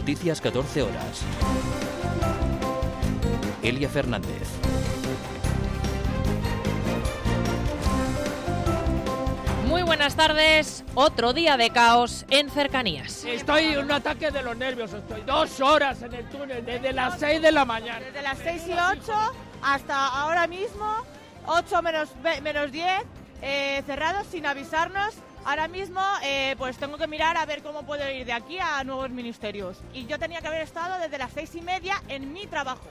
Noticias 14 horas. Elia Fernández. Muy buenas tardes, otro día de caos en Cercanías. Estoy en un ataque de los nervios, estoy 2 horas en el túnel, desde las 6 de la mañana. Desde las 6 y 8 hasta ahora mismo, 8 menos 10, cerrados sin avisarnos. Ahora mismo pues tengo que mirar a ver cómo puedo ir de aquí a nuevos ministerios. Y yo tenía que haber estado desde las 6:30 en mi trabajo.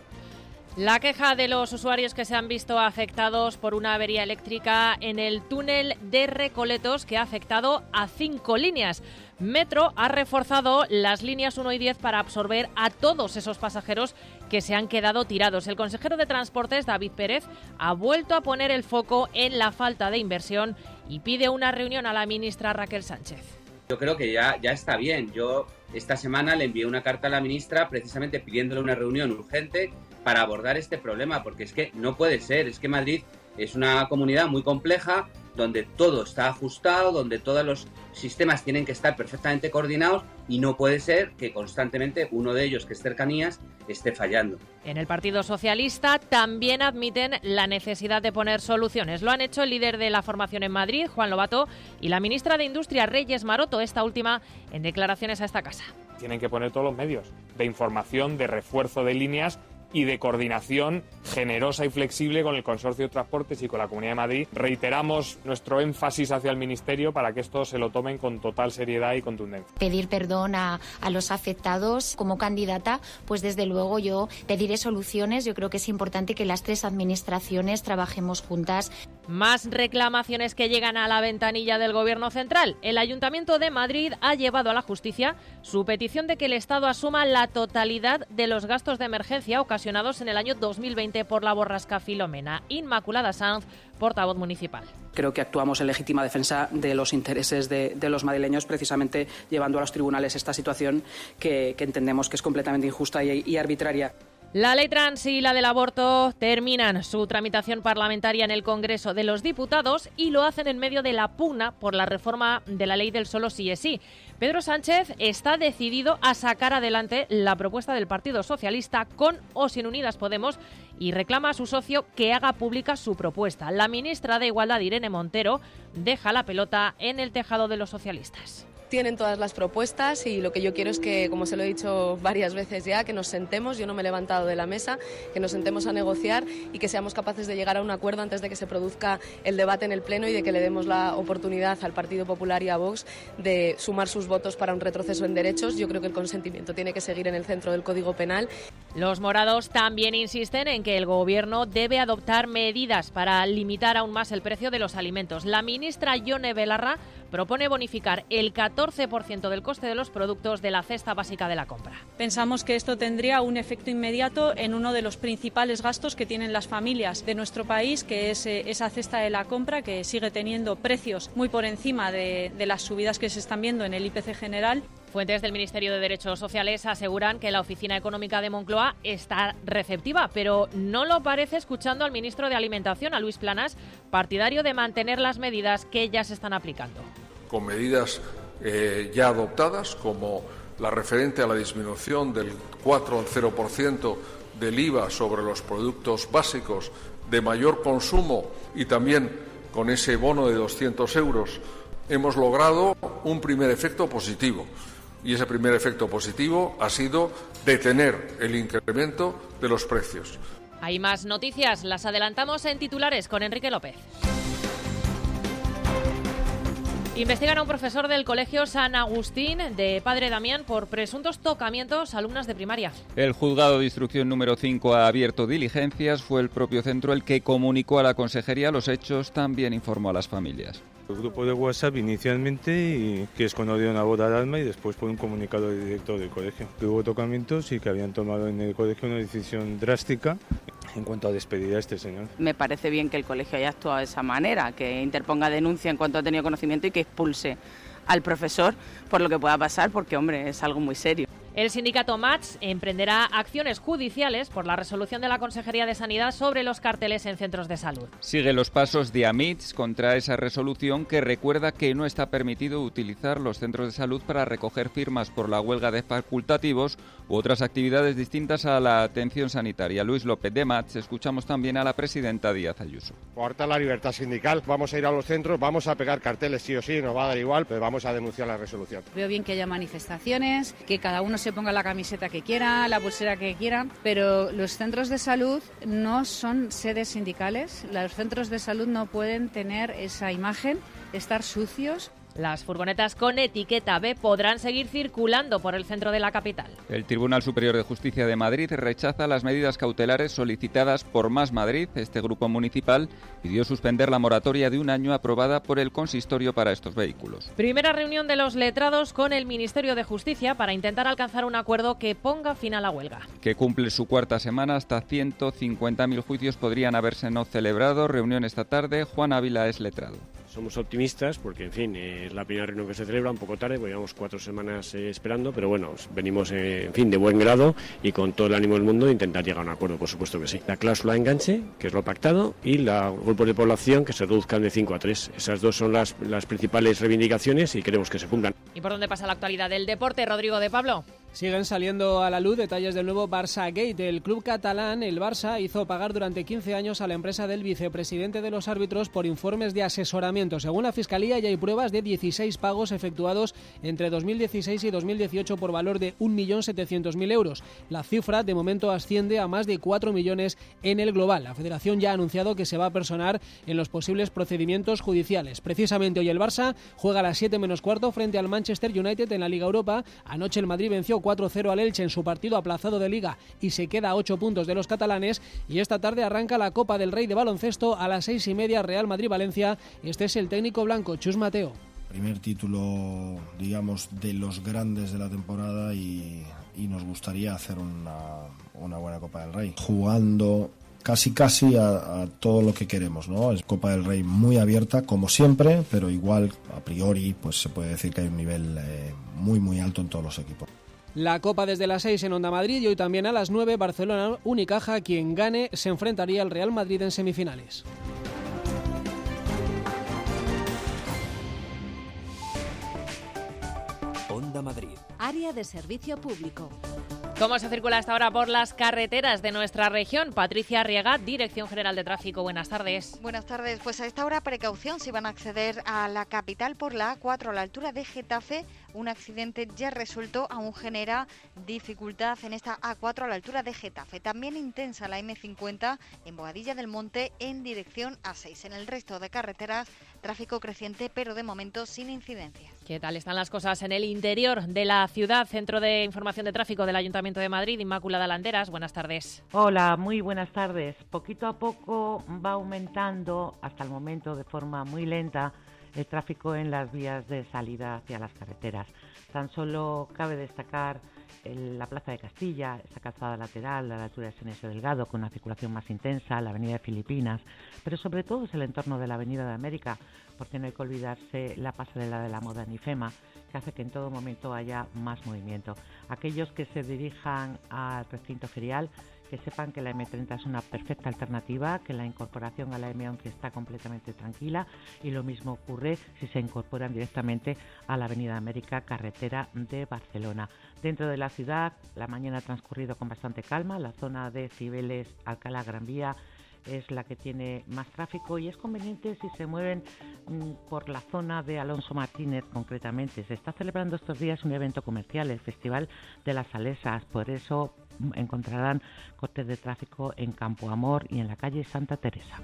La queja de los usuarios que se han visto afectados por una avería eléctrica en el túnel de Recoletos que ha afectado a 5 líneas. Metro ha reforzado las líneas 1 y 10 para absorber a todos esos pasajeros que se han quedado tirados. El consejero de Transportes, David Pérez, ha vuelto a poner el foco en la falta de inversión y pide una reunión a la ministra Raquel Sánchez. Yo creo que ya está bien. Yo esta semana le envié una carta a la ministra precisamente pidiéndole una reunión urgente para abordar este problema, porque es que no puede ser, es que Madrid es una comunidad muy compleja, donde todo está ajustado, donde todos los sistemas tienen que estar perfectamente coordinados y no puede ser que constantemente uno de ellos, que es Cercanías, esté fallando. En el Partido Socialista también admiten la necesidad de poner soluciones. Lo han hecho el líder de la formación en Madrid, Juan Lobato, y la ministra de Industria, Reyes Maroto, esta última en declaraciones a esta casa. Tienen que poner todos los medios de información, de refuerzo de líneas y de coordinación generosa y flexible con el Consorcio de Transportes y con la Comunidad de Madrid. Reiteramos nuestro énfasis hacia el Ministerio para que esto se lo tomen con total seriedad y contundencia. Pedir perdón a los afectados. Como candidata, pues desde luego yo pediré soluciones. Yo creo que es importante que las 3 administraciones trabajemos juntas. Más reclamaciones que llegan a la ventanilla del Gobierno central. El Ayuntamiento de Madrid ha llevado a la justicia su petición de que el Estado asuma la totalidad de los gastos de emergencia ocasionados en el año 2020 por la borrasca Filomena. Inmaculada Sanz, portavoz municipal. Creo que actuamos en legítima defensa de los intereses de los madrileños, precisamente llevando a los tribunales esta situación que entendemos que es completamente injusta y arbitraria. La ley trans y la del aborto terminan su tramitación parlamentaria en el Congreso de los Diputados y lo hacen en medio de la pugna por la reforma de la ley del solo sí es sí. Pedro Sánchez está decidido a sacar adelante la propuesta del Partido Socialista con o sin Unidas Podemos y reclama a su socio que haga pública su propuesta. La ministra de Igualdad, Irene Montero, deja la pelota en el tejado de los socialistas. Tienen todas las propuestas y lo que yo quiero es que, como se lo he dicho varias veces ya, que nos sentemos, yo no me he levantado de la mesa, que nos sentemos a negociar y que seamos capaces de llegar a un acuerdo antes de que se produzca el debate en el Pleno y de que le demos la oportunidad al Partido Popular y a Vox de sumar sus votos para un retroceso en derechos. Yo creo que el consentimiento tiene que seguir en el centro del Código Penal. Los morados también insisten en que el Gobierno debe adoptar medidas para limitar aún más el precio de los alimentos. La ministra Yone Belarra propone bonificar el 14% del coste de los productos de la cesta básica de la compra. Pensamos que esto tendría un efecto inmediato en uno de los principales gastos que tienen las familias de nuestro país, que es esa cesta de la compra, que sigue teniendo precios muy por encima de las subidas que se están viendo en el IPC general. Fuentes del Ministerio de Derechos Sociales aseguran que la Oficina Económica de Moncloa está receptiva, pero no lo parece escuchando al ministro de Alimentación, a Luis Planas, partidario de mantener las medidas que ya se están aplicando. Con medidas ya adoptadas, como la referente a la disminución del 4 al 0% del IVA sobre los productos básicos de mayor consumo y también con ese bono de 200 euros, hemos logrado un primer efecto positivo. Y ese primer efecto positivo ha sido detener el incremento de los precios. Hay más noticias, las adelantamos en titulares con Enrique López. Investigan a un profesor del Colegio San Agustín de Padre Damián por presuntos tocamientos a alumnas de primaria. El juzgado de instrucción número 5 ha abiererto diligencias. Fue el propio centro el que comunicó a la consejería los hechos, también informó a las familias. El grupo de WhatsApp inicialmente, y que es cuando dio una voz de alarma, y después por un comunicado del director del colegio. Que hubo tocamientos y que habían tomado en el colegio una decisión drástica en cuanto a despedir a este señor. Me parece bien que el colegio haya actuado de esa manera, que interponga denuncia en cuanto ha tenido conocimiento y que expulse al profesor por lo que pueda pasar, porque, hombre, es algo muy serio. El sindicato MATS emprenderá acciones judiciales por la resolución de la Consejería de Sanidad sobre los carteles en centros de salud. Sigue los pasos de AMITS contra esa resolución que recuerda que no está permitido utilizar los centros de salud para recoger firmas por la huelga de facultativos u otras actividades distintas a la atención sanitaria. Luis López de MATS, escuchamos también a la presidenta Díaz Ayuso. Coarta la libertad sindical, vamos a ir a los centros, vamos a pegar carteles sí o sí, nos va a dar igual, pero vamos a denunciar la resolución. Veo bien que haya manifestaciones, que cada uno se ponga la camiseta que quiera, la pulsera que quiera, pero los centros de salud no son sedes sindicales. Los centros de salud no pueden tener esa imagen, estar sucios. Las furgonetas con etiqueta B podrán seguir circulando por el centro de la capital. El Tribunal Superior de Justicia de Madrid rechaza las medidas cautelares solicitadas por Más Madrid. Este grupo municipal pidió suspender la moratoria de un año aprobada por el consistorio para estos vehículos. Primera reunión de los letrados con el Ministerio de Justicia para intentar alcanzar un acuerdo que ponga fin a la huelga. Que cumple su cuarta semana, hasta 150.000 juicios podrían haberse no celebrado. Reunión esta tarde. Juan Ávila es letrado. Somos optimistas porque, en fin, es la primera reunión que se celebra, un poco tarde, porque llevamos 4 semanas esperando, pero bueno, venimos, en fin, de buen grado y con todo el ánimo del mundo de intentar llegar a un acuerdo, por supuesto que sí. La cláusula de enganche, que es lo pactado, y los grupos de población que se reduzcan de 5 a 3. Esas dos son las principales reivindicaciones y queremos que se cumplan. ¿Y por dónde pasa la actualidad del deporte, Rodrigo de Pablo? Siguen saliendo a la luz detalles del nuevo Barça Gate. El club catalán, el Barça, hizo pagar durante 15 años a la empresa del vicepresidente de los árbitros por informes de asesoramiento. Según la Fiscalía, ya hay pruebas de 16 pagos efectuados entre 2016 y 2018 por valor de 1.700.000 euros. La cifra, de momento, asciende a más de 4 millones en el global. La Federación ya ha anunciado que se va a personar en los posibles procedimientos judiciales. Precisamente hoy el Barça juega a las 7 menos cuarto frente al Manchester United en la Liga Europa. Anoche el Madrid venció 4-0 al Elche en su partido aplazado de Liga y se queda a 8 puntos de los catalanes. Y esta tarde arranca la Copa del Rey de baloncesto a las 6:30, Real Madrid-Valencia. Este es el técnico blanco, Chus Mateo. Primer título, digamos, de los grandes de la temporada y nos gustaría hacer una buena Copa del Rey. Jugando casi a todo lo que queremos, ¿no? Es Copa del Rey muy abierta, como siempre, pero igual, a priori, pues se puede decir que hay un nivel muy alto en todos los equipos. La Copa desde las 6 en Onda Madrid y hoy también a las 9 Barcelona-Unicaja. Quien gane se enfrentaría al Real Madrid en semifinales. Onda Madrid. Área de servicio público. ¿Cómo se circula hasta ahora por las carreteras de nuestra región? Patricia Arriaga, Dirección General de Tráfico. Buenas tardes. Buenas tardes. Pues a esta hora precaución si van a acceder a la capital por la A4 a la altura de Getafe. Un accidente ya resuelto aún genera dificultad en esta A4 a la altura de Getafe. También intensa la M50 en Boadilla del Monte en dirección A6. En el resto de carreteras, tráfico creciente, pero de momento sin incidencias. ¿Qué tal están las cosas en el interior de la ciudad? Centro de Información de Tráfico del Ayuntamiento de Madrid, Inmaculada Landeras. Buenas tardes. Hola, muy buenas tardes. Poquito a poco va aumentando, hasta el momento de forma muy lenta, el tráfico en las vías de salida hacia las carreteras. Tan solo cabe destacar la Plaza de Castilla, esta calzada lateral a la altura de Senesio Delgado con una circulación más intensa, la Avenida de Filipinas, pero sobre todo es el entorno de la Avenida de América, porque no hay que olvidarse la pasarela de la Moda en IFEMA, que hace que en todo momento haya más movimiento. Aquellos que se dirijan al recinto ferial, que sepan que la M30 es una perfecta alternativa, que la incorporación a la M11 está completamente tranquila y lo mismo ocurre si se incorporan directamente a la Avenida América, carretera de Barcelona. Dentro de la ciudad, la mañana ha transcurrido con bastante calma. La zona de Cibeles, Alcalá, Gran Vía es la que tiene más tráfico y es conveniente si se mueven por la zona de Alonso Martínez concretamente. Se está celebrando estos días un evento comercial, el Festival de las Salesas, por eso encontrarán cortes de tráfico en Campo Amor y en la calle Santa Teresa.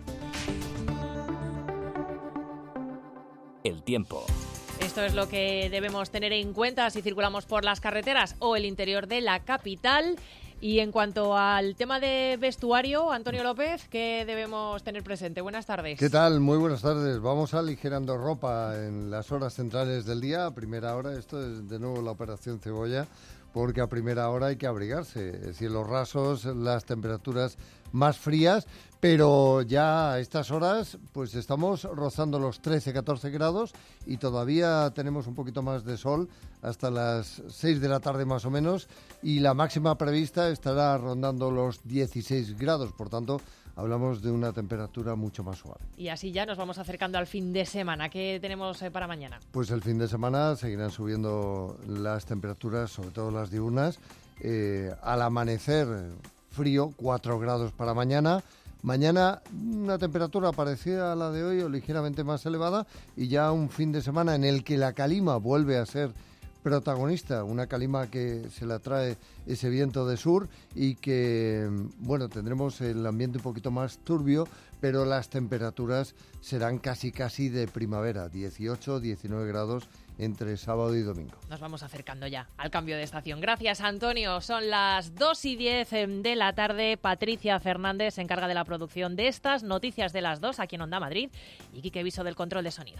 El tiempo. Esto es lo que debemos tener en cuenta si circulamos por las carreteras o el interior de la capital. Y en cuanto al tema de vestuario, Antonio López, ¿qué debemos tener presente? Buenas tardes. ¿Qué tal? Muy buenas tardes. Vamos aligerando ropa en las horas centrales del día. A primera hora, esto es de nuevo la operación cebolla, porque a primera hora hay que abrigarse. Cielos rasos, las temperaturas más frías, Pero ya a estas horas pues estamos rozando los 13-14 grados y todavía tenemos un poquito más de sol hasta las 6 de la tarde más o menos, y la máxima prevista estará rondando los 16 grados, por tanto hablamos de una temperatura mucho más suave. Y así ya nos vamos acercando al fin de semana. ¿Qué tenemos para mañana? Pues el fin de semana seguirán subiendo las temperaturas, sobre todo las diurnas. Al amanecer frío, 4 grados para mañana. Mañana una temperatura parecida a la de hoy o ligeramente más elevada, y ya un fin de semana en el que la calima vuelve a ser protagonista, una calima que se la trae ese viento de sur y que, bueno, tendremos el ambiente un poquito más turbio, pero las temperaturas serán casi de primavera, 18, 19 grados entre sábado y domingo. Nos vamos acercando ya al cambio de estación. Gracias, Antonio. Son las 2:10 de la tarde. Patricia Fernández se encarga de la producción de estas noticias de las 2 aquí en Onda Madrid, y Quique Viso del control de sonido.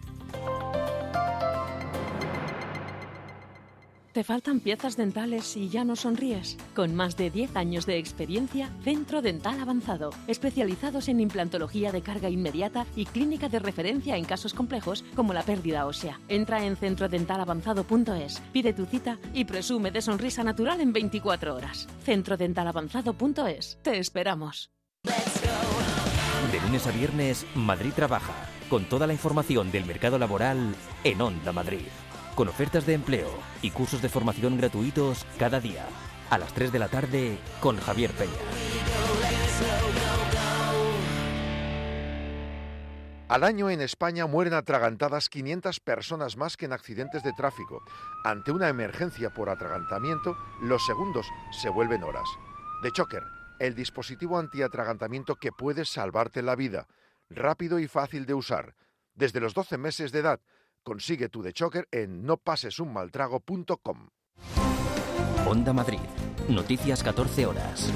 ¿Te faltan piezas dentales y ya no sonríes? Con más de 10 años de experiencia, Centro Dental Avanzado, especializados en implantología de carga inmediata y clínica de referencia en casos complejos como la pérdida ósea. Entra en centrodentalavanzado.es, pide tu cita y presume de sonrisa natural en 24 horas. Centrodentalavanzado.es. Te esperamos. De lunes a viernes, Madrid Trabaja, con toda la información del mercado laboral en Onda Madrid. Con ofertas de empleo y cursos de formación gratuitos cada día. A las 3 de la tarde con Javier Peña. Al año en España mueren atragantadas 500 personas más que en accidentes de tráfico. Ante una emergencia por atragantamiento, los segundos se vuelven horas. The Choker, el dispositivo antiatragantamiento que puede salvarte la vida. Rápido y fácil de usar. Desde los 12 meses de edad. Consigue tu The Choker en nopasesunmaltrago.com. Onda Madrid. Noticias 14 horas.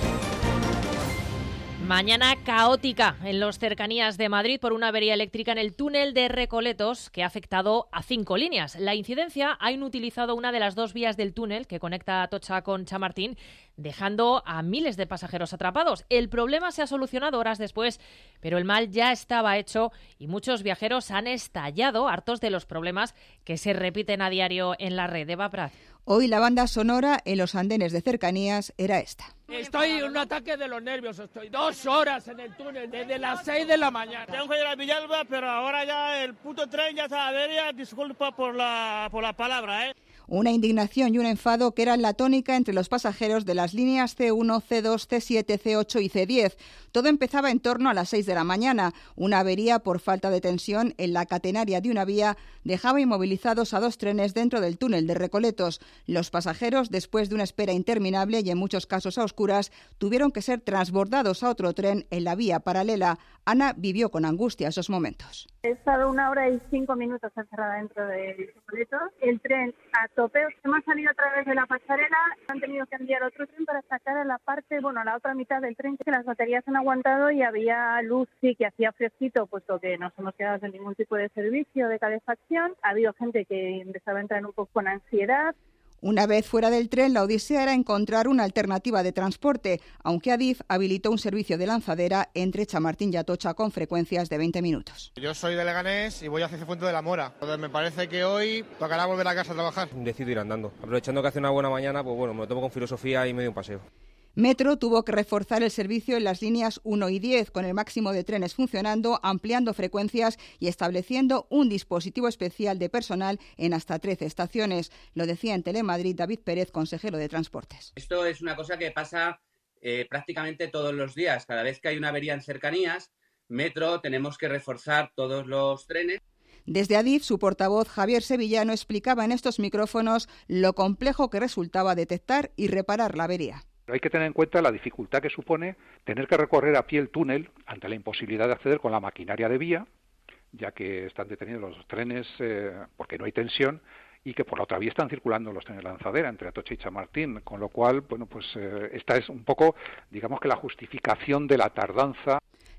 Mañana caótica en las cercanías de Madrid por una avería eléctrica en el túnel de Recoletos que ha afectado a 5 líneas. La incidencia ha inutilizado una de las 2 vías del túnel que conecta Atocha con Chamartín, dejando a miles de pasajeros atrapados. El problema se ha solucionado horas después, pero el mal ya estaba hecho y muchos viajeros han estallado, hartos de los problemas que se repiten a diario en la red. Eva Prat. Hoy la banda sonora en los andenes de cercanías era esta. Estoy en un ataque de los nervios, estoy 2 horas en el túnel, desde las 6 de la mañana. Tengo que ir a Villalba, pero ahora ya el puto tren ya está a avería, disculpa por la palabra, ¿eh? Una indignación y un enfado que eran la tónica entre los pasajeros de las líneas C1, C2, C7, C8 y C10. Todo empezaba en torno a las 6 de la mañana. Una avería por falta de tensión en la catenaria de una vía dejaba inmovilizados a 2 trenes dentro del túnel de Recoletos. Los pasajeros, después de una espera interminable y en muchos casos a oscuras, tuvieron que ser transbordados a otro tren en la vía paralela. Ana vivió con angustia esos momentos. He estado 1 hora y 5 minutos encerrada dentro del Recoletos. El tren a tope. Hemos salido a través de la pasarela. Han tenido que enviar otro tren para sacar a la parte, a la otra mitad del tren, que las baterías han aguantado y había luz, sí, que hacía fresquito, puesto que no nos hemos quedado sin ningún tipo de servicio de calefacción. Ha habido gente que empezaba a entrar un poco con ansiedad. Una vez fuera del tren, la odisea era encontrar una alternativa de transporte, aunque Adif habilitó un servicio de lanzadera entre Chamartín y Atocha con frecuencias de 20 minutos. Yo soy de Leganés y voy hacia Fuente de la Mora. Entonces me parece que hoy tocará volver a casa a trabajar. Decido ir andando. Aprovechando que hace una buena mañana, pues bueno, me lo tomo con filosofía y me doy un paseo. Metro tuvo que reforzar el servicio en las líneas 1 y 10, con el máximo de trenes funcionando, ampliando frecuencias y estableciendo un dispositivo especial de personal en hasta 13 estaciones. Lo decía en Telemadrid David Pérez, consejero de Transportes. Esto es una cosa que pasa prácticamente todos los días. Cada vez que hay una avería en cercanías, Metro, tenemos que reforzar todos los trenes. Desde Adif, su portavoz Javier Sevillano explicaba en estos micrófonos lo complejo que resultaba detectar y reparar la avería. Hay que tener en cuenta la dificultad que supone tener que recorrer a pie el túnel ante la imposibilidad de acceder con la maquinaria de vía, ya que están detenidos los trenes porque no hay tensión, y que por la otra vía están circulando los trenes lanzadera entre Atocha y Chamartín, con lo cual, esta es un poco, digamos que la justificación de la tardanza.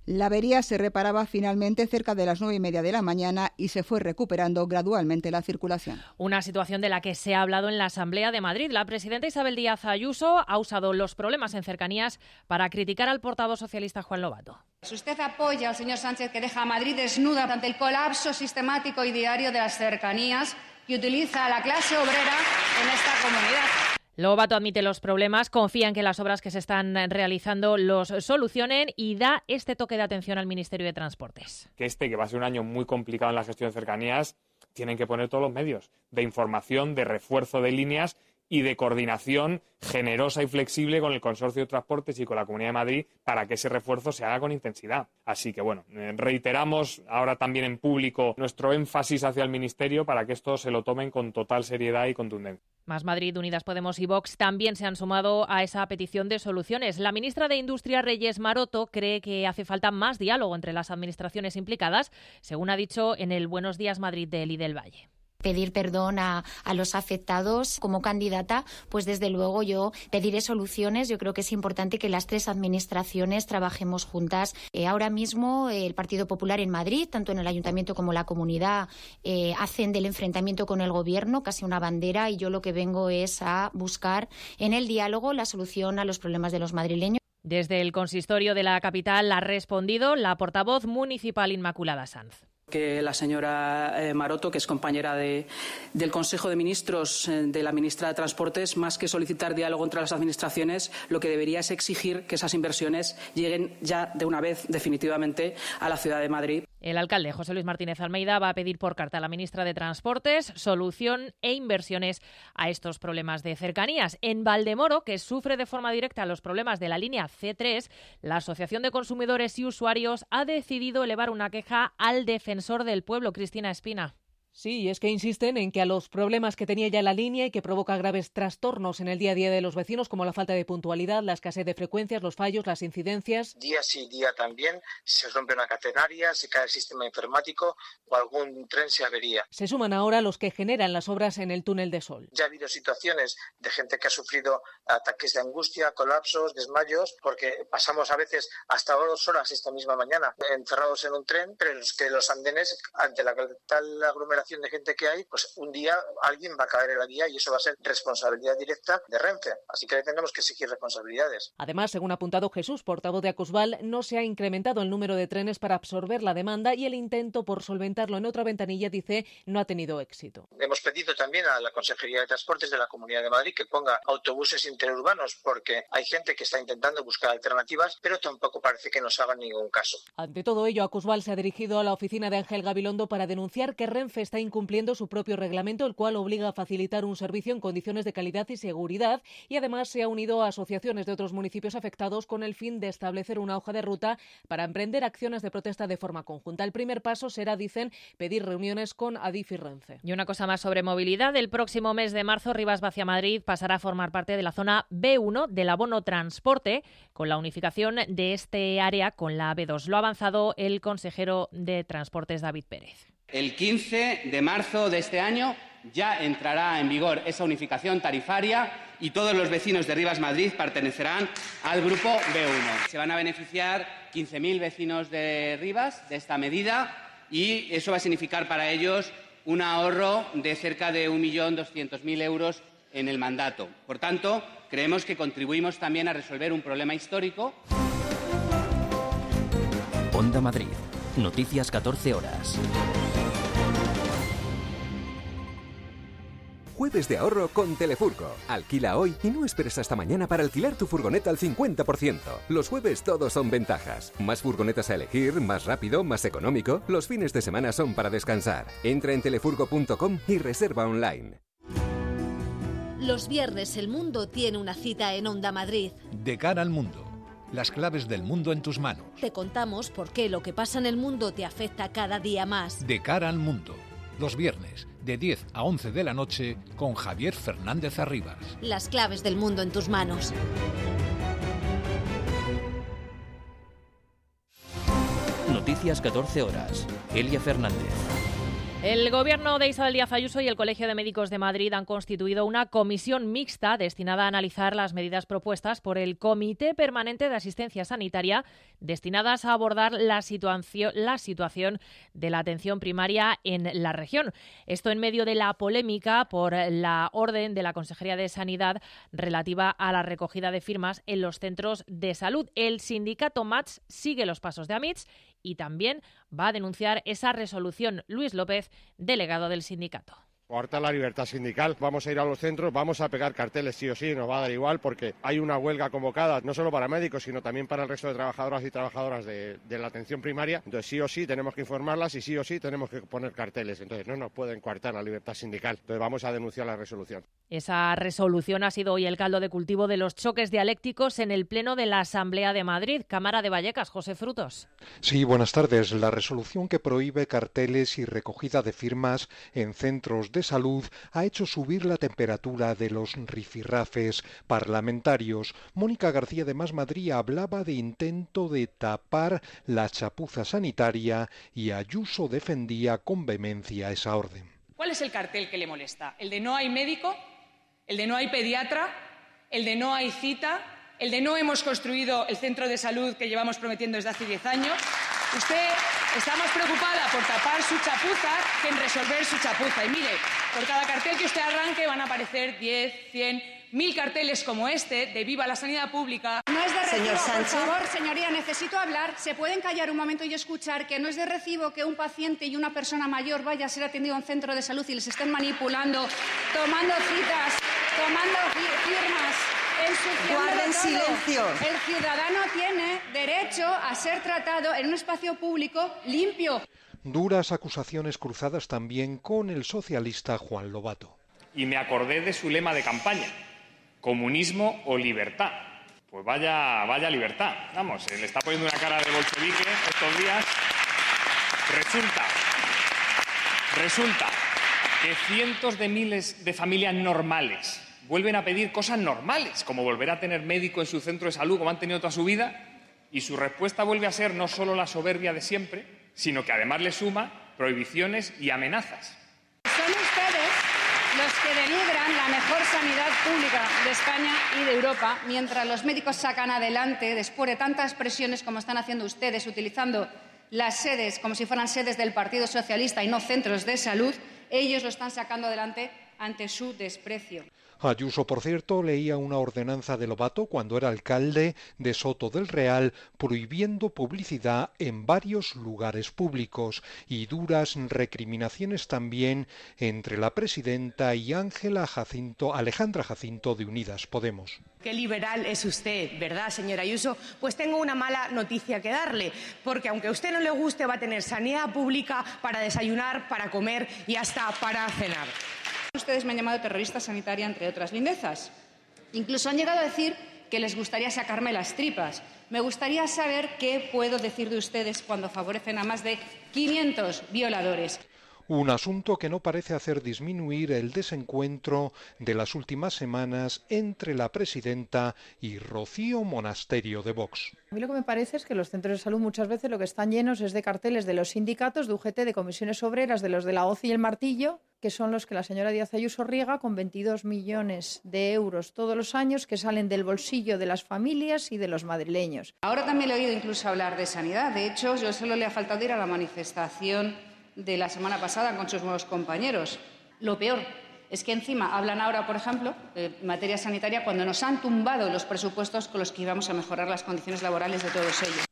La avería se reparaba finalmente cerca de las 9:30 de la mañana y se fue recuperando gradualmente la circulación. Una situación de la que se ha hablado en la Asamblea de Madrid. La presidenta Isabel Díaz Ayuso ha usado los problemas en cercanías para criticar al portavoz socialista Juan Lobato. Si usted apoya al señor Sánchez, que deja a Madrid desnuda ante el colapso sistemático y diario de las cercanías, y utiliza a la clase obrera en esta comunidad. Lobato admite los problemas, confía en que las obras que se están realizando los solucionen y da este toque de atención al Ministerio de Transportes. Que va a ser un año muy complicado en la gestión de cercanías, tienen que poner todos los medios de información, de refuerzo de líneas y de coordinación generosa y flexible con el Consorcio de Transportes y con la Comunidad de Madrid para que ese refuerzo se haga con intensidad. Así que, reiteramos ahora también en público nuestro énfasis hacia el Ministerio para que esto se lo tomen con total seriedad y contundencia. Más Madrid, Unidas Podemos y Vox también se han sumado a esa petición de soluciones. La ministra de Industria, Reyes Maroto, cree que hace falta más diálogo entre las administraciones implicadas, según ha dicho en el Buenos Días Madrid de Eli del Valle. Pedir perdón a los afectados. Como candidata, pues desde luego yo pediré soluciones. Yo creo que es importante que las tres administraciones trabajemos juntas. Ahora mismo el Partido Popular en Madrid, tanto en el Ayuntamiento como la Comunidad, hacen del enfrentamiento con el Gobierno casi una bandera, y yo lo que vengo es a buscar en el diálogo la solución a los problemas de los madrileños. Desde el consistorio de la capital ha respondido la portavoz municipal Inmaculada Sanz. Que la señora Maroto, que es compañera del Consejo de Ministros de la ministra de Transportes, más que solicitar diálogo entre las administraciones, lo que debería es exigir que esas inversiones lleguen ya de una vez definitivamente a la ciudad de Madrid. El alcalde José Luis Martínez Almeida va a pedir por carta a la ministra de Transportes solución e inversiones a estos problemas de cercanías. En Valdemoro, que sufre de forma directa los problemas de la línea C3, la Asociación de Consumidores y Usuarios ha decidido elevar una queja al defensor del pueblo, Cristina Espina. Sí, es que insisten en que a los problemas que tenía ya la línea y que provoca graves trastornos en el día a día de los vecinos, como la falta de puntualidad, la escasez de frecuencias, los fallos, las incidencias. Día sí, día también, se rompe una catenaria, se cae el sistema informático o algún tren se avería. Se suman ahora los que generan las obras en el túnel de Sol. Ya ha habido situaciones de gente que ha sufrido ataques de angustia, colapsos, desmayos, porque pasamos a veces hasta 2 horas esta misma mañana encerrados en un tren, pero es que los andenes, ante la tal aglomeración de gente que hay, pues un día alguien va a caer en la vía y eso va a ser responsabilidad directa de Renfe. Así que le tenemos que exigir responsabilidades. Además, según ha apuntado Jesús, portavoz de Acusval, no se ha incrementado el número de trenes para absorber la demanda y el intento por solventarlo en otra ventanilla, dice, no ha tenido éxito. Hemos pedido también a la Consejería de Transportes de la Comunidad de Madrid que ponga autobuses interurbanos porque hay gente que está intentando buscar alternativas, pero tampoco parece que nos hagan ningún caso. Ante todo ello, Acusval se ha dirigido a la oficina de Ángel Gabilondo para denunciar que Renfe está incumpliendo su propio reglamento, el cual obliga a facilitar un servicio en condiciones de calidad y seguridad, y además se ha unido a asociaciones de otros municipios afectados con el fin de establecer una hoja de ruta para emprender acciones de protesta de forma conjunta. El primer paso será, dicen, pedir reuniones con Adif y Renfe. Y una cosa más sobre movilidad. El próximo mes de marzo, Rivas-Vaciamadrid pasará a formar parte de la zona B1 del abono transporte, con la unificación de este área con la B2. Lo ha avanzado el consejero de Transportes, David Pérez. El 15 de marzo de este año ya entrará en vigor esa unificación tarifaria y todos los vecinos de Rivas-Madrid pertenecerán al grupo B1. Se van a beneficiar 15.000 vecinos de Rivas de esta medida y eso va a significar para ellos un ahorro de cerca de 1.200.000 euros en el mandato. Por tanto, creemos que contribuimos también a resolver un problema histórico. Onda Madrid. Noticias 14 horas. Jueves de ahorro con Telefurgo. Alquila hoy y no esperes hasta mañana para alquilar tu furgoneta al 50%. Los jueves todos son ventajas. Más furgonetas a elegir, más rápido, más económico. Los fines de semana son para descansar. Entra en telefurgo.com y reserva online. Los viernes el mundo tiene una cita en Onda Madrid. De cara al mundo. Las claves del mundo en tus manos. Te contamos por qué lo que pasa en el mundo te afecta cada día más. De cara al mundo. Los viernes, de 10 a 11 de la noche, con Javier Fernández Arribas. Las claves del mundo en tus manos. Noticias 14 horas. Elia Fernández. El Gobierno de Isabel Díaz Ayuso y el Colegio de Médicos de Madrid han constituido una comisión mixta destinada a analizar las medidas propuestas por el Comité Permanente de Asistencia Sanitaria destinadas a abordar la situación de la atención primaria en la región. Esto en medio de la polémica por la orden de la Consejería de Sanidad relativa a la recogida de firmas en los centros de salud. El sindicato MATS sigue los pasos de AMITS y también va a denunciar esa resolución. Luis López, delegado del sindicato. Coartar la libertad sindical, vamos a ir a los centros, vamos a pegar carteles sí o sí, nos va a dar igual porque hay una huelga convocada no solo para médicos sino también para el resto de trabajadoras y trabajadoras de la atención primaria, entonces sí o sí tenemos que informarlas y sí o sí tenemos que poner carteles, entonces no nos pueden coartar la libertad sindical, entonces vamos a denunciar la resolución. Esa resolución ha sido hoy el caldo de cultivo de los choques dialécticos en el Pleno de la Asamblea de Madrid. Cámara de Vallecas, José Frutos. Sí, buenas tardes. La resolución que prohíbe carteles y recogida de firmas en centros de salud ha hecho subir la temperatura de los rifirrafes parlamentarios. Mónica García de Más Madrid hablaba de intento de tapar la chapuza sanitaria y Ayuso defendía con vehemencia esa orden. ¿Cuál es el cartel que le molesta? ¿El de no hay médico? ¿El de no hay pediatra? ¿El de no hay cita? ¿El de no hemos construido el centro de salud que llevamos prometiendo desde hace 10 años? Usted está más preocupada por tapar su chapuza que en resolver su chapuza. Y mire, por cada cartel que usted arranque van a aparecer 10, 100, 1000 carteles como este de Viva la Sanidad Pública. No es de recibo, Señor Sánchez. Por favor, señoría, necesito hablar. ¿Se pueden callar un momento y escuchar que no es de recibo que un paciente y una persona mayor vaya a ser atendido a un centro de salud y les estén manipulando, tomando citas, tomando firmas? Guarden silencio. El ciudadano tiene derecho a ser tratado en un espacio público limpio. Duras acusaciones cruzadas también con el socialista Juan Lobato. Y me acordé de su lema de campaña, comunismo o libertad. Pues vaya libertad. Vamos, le está poniendo una cara de bolchevique estos días. Resulta que cientos de miles de familias normales vuelven a pedir cosas normales, como volver a tener médico en su centro de salud, como han tenido toda su vida, y su respuesta vuelve a ser no solo la soberbia de siempre, sino que además le suma prohibiciones y amenazas. Son ustedes los que denigran la mejor sanidad pública de España y de Europa, mientras los médicos sacan adelante, después de tantas presiones como están haciendo ustedes, utilizando las sedes como si fueran sedes del Partido Socialista y no centros de salud, ellos lo están sacando adelante ante su desprecio. Ayuso, por cierto, leía una ordenanza de Lobato cuando era alcalde de Soto del Real prohibiendo publicidad en varios lugares públicos y duras recriminaciones también entre la presidenta y Alejandra Jacinto de Unidas Podemos. Qué liberal es usted, ¿verdad, señora Ayuso? Pues tengo una mala noticia que darle, porque aunque a usted no le guste, va a tener sanidad pública para desayunar, para comer y hasta para cenar. Ustedes me han llamado terrorista sanitaria, entre otras lindezas. Incluso han llegado a decir que les gustaría sacarme las tripas. Me gustaría saber qué puedo decir de ustedes cuando favorecen a más de 500 violadores. Un asunto que no parece hacer disminuir el desencuentro de las últimas semanas entre la presidenta y Rocío Monasterio de Vox. A mí lo que me parece es que los centros de salud muchas veces lo que están llenos es de carteles de los sindicatos, de UGT, de comisiones obreras, de los de la hoz y el martillo, que son los que la señora Díaz Ayuso riega con 22 millones de euros todos los años que salen del bolsillo de las familias y de los madrileños. Ahora también le he oído incluso hablar de sanidad. De hecho, yo solo le ha faltado ir a la manifestación de la semana pasada con sus nuevos compañeros. Lo peor es que encima hablan ahora, por ejemplo, en materia sanitaria, cuando nos han tumbado los presupuestos con los que íbamos a mejorar las condiciones laborales de todos ellos.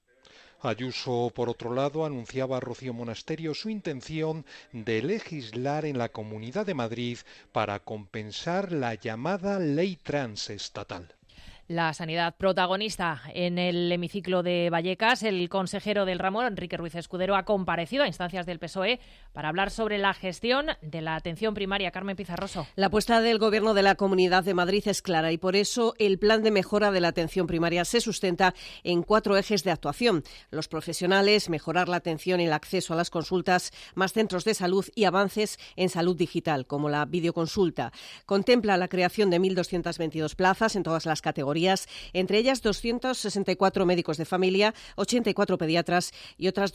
Ayuso, por otro lado, anunciaba a Rocío Monasterio su intención de legislar en la Comunidad de Madrid para compensar la llamada ley transestatal. La sanidad protagonista en el hemiciclo de Vallecas. El consejero del ramo, Enrique Ruiz Escudero, ha comparecido a instancias del PSOE para hablar sobre la gestión de la atención primaria. Carmen Pizarroso. La apuesta del Gobierno de la Comunidad de Madrid es clara y por eso el plan de mejora de la atención primaria se sustenta en 4 ejes de actuación. Los profesionales, mejorar la atención y el acceso a las consultas, más centros de salud y avances en salud digital, como la videoconsulta. Contempla la creación de 1.222 plazas en todas las categorías categorías, entre ellas 264 médicos de familia, 84 pediatras y otras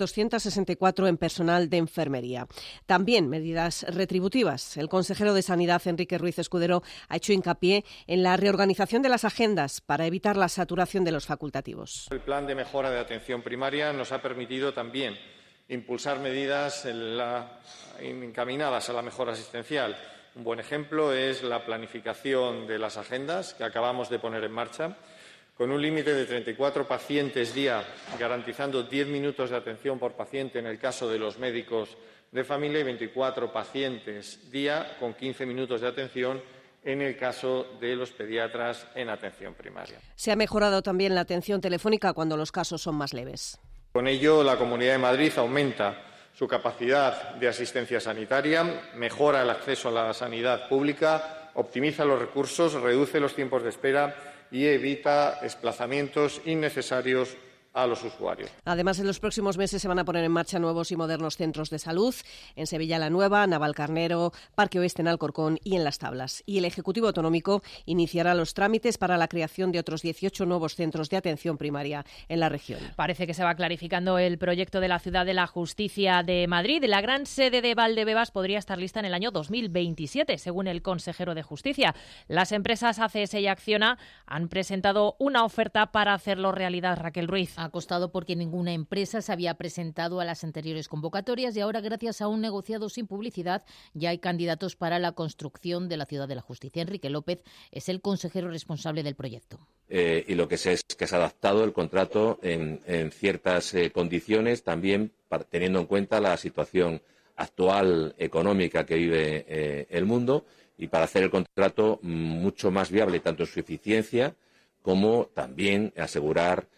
264 en personal de enfermería. También medidas retributivas. El consejero de Sanidad, Enrique Ruiz Escudero, ha hecho hincapié en la reorganización de las agendas para evitar la saturación de los facultativos. El plan de mejora de atención primaria nos ha permitido también impulsar medidas encaminadas a la mejora asistencial. Un buen ejemplo es la planificación de las agendas que acabamos de poner en marcha, con un límite de 34 pacientes día, garantizando 10 minutos de atención por paciente en el caso de los médicos de familia y 24 pacientes día, con 15 minutos de atención en el caso de los pediatras en atención primaria. Se ha mejorado también la atención telefónica cuando los casos son más leves. Con ello, la Comunidad de Madrid aumenta su capacidad de asistencia sanitaria, mejora el acceso a la sanidad pública, optimiza los recursos, reduce los tiempos de espera y evita desplazamientos innecesarios a los usuarios. Además, en los próximos meses se van a poner en marcha nuevos y modernos centros de salud en Sevilla la Nueva, Navalcarnero, Parque Oeste en Alcorcón y en Las Tablas. Y el Ejecutivo Autonómico iniciará los trámites para la creación de otros 18 nuevos centros de atención primaria en la región. Parece que se va clarificando el proyecto de la Ciudad de la Justicia de Madrid. La gran sede de Valdebebas podría estar lista en el año 2027, según el consejero de Justicia. Las empresas ACS y Acciona han presentado una oferta para hacerlo realidad. Raquel Ruiz. Ha costado porque ninguna empresa se había presentado a las anteriores convocatorias y ahora, gracias a un negociado sin publicidad, ya hay candidatos para la construcción de la Ciudad de la Justicia. Enrique López es el consejero responsable del proyecto. Y lo que sé es que se ha adaptado el contrato en ciertas condiciones, también teniendo en cuenta la situación actual económica que vive el mundo, y para hacer el contrato mucho más viable, tanto en su eficiencia como también asegurar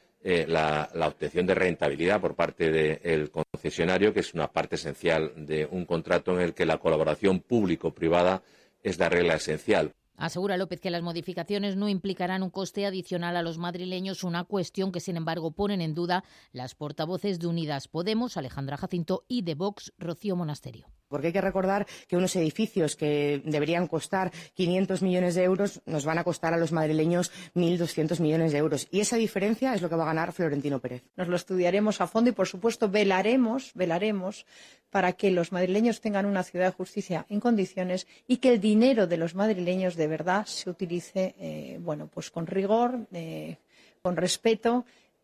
la obtención de rentabilidad por parte del concesionario, que es una parte esencial de un contrato en el que la colaboración público-privada es la regla esencial. Asegura López que las modificaciones no implicarán un coste adicional a los madrileños, una cuestión que, sin embargo, ponen en duda las portavoces de Unidas Podemos, Alejandra Jacinto, y de Vox, Rocío Monasterio. Porque hay que recordar que unos edificios que deberían costar 500 millones de euros nos van a costar a los madrileños 1.200 millones de euros. Y esa diferencia es lo que va a ganar Florentino Pérez. Nos lo estudiaremos a fondo y, por supuesto, velaremos para que los madrileños tengan una ciudad de justicia en condiciones y que el dinero de los madrileños de verdad se utilice pues con rigor, con respeto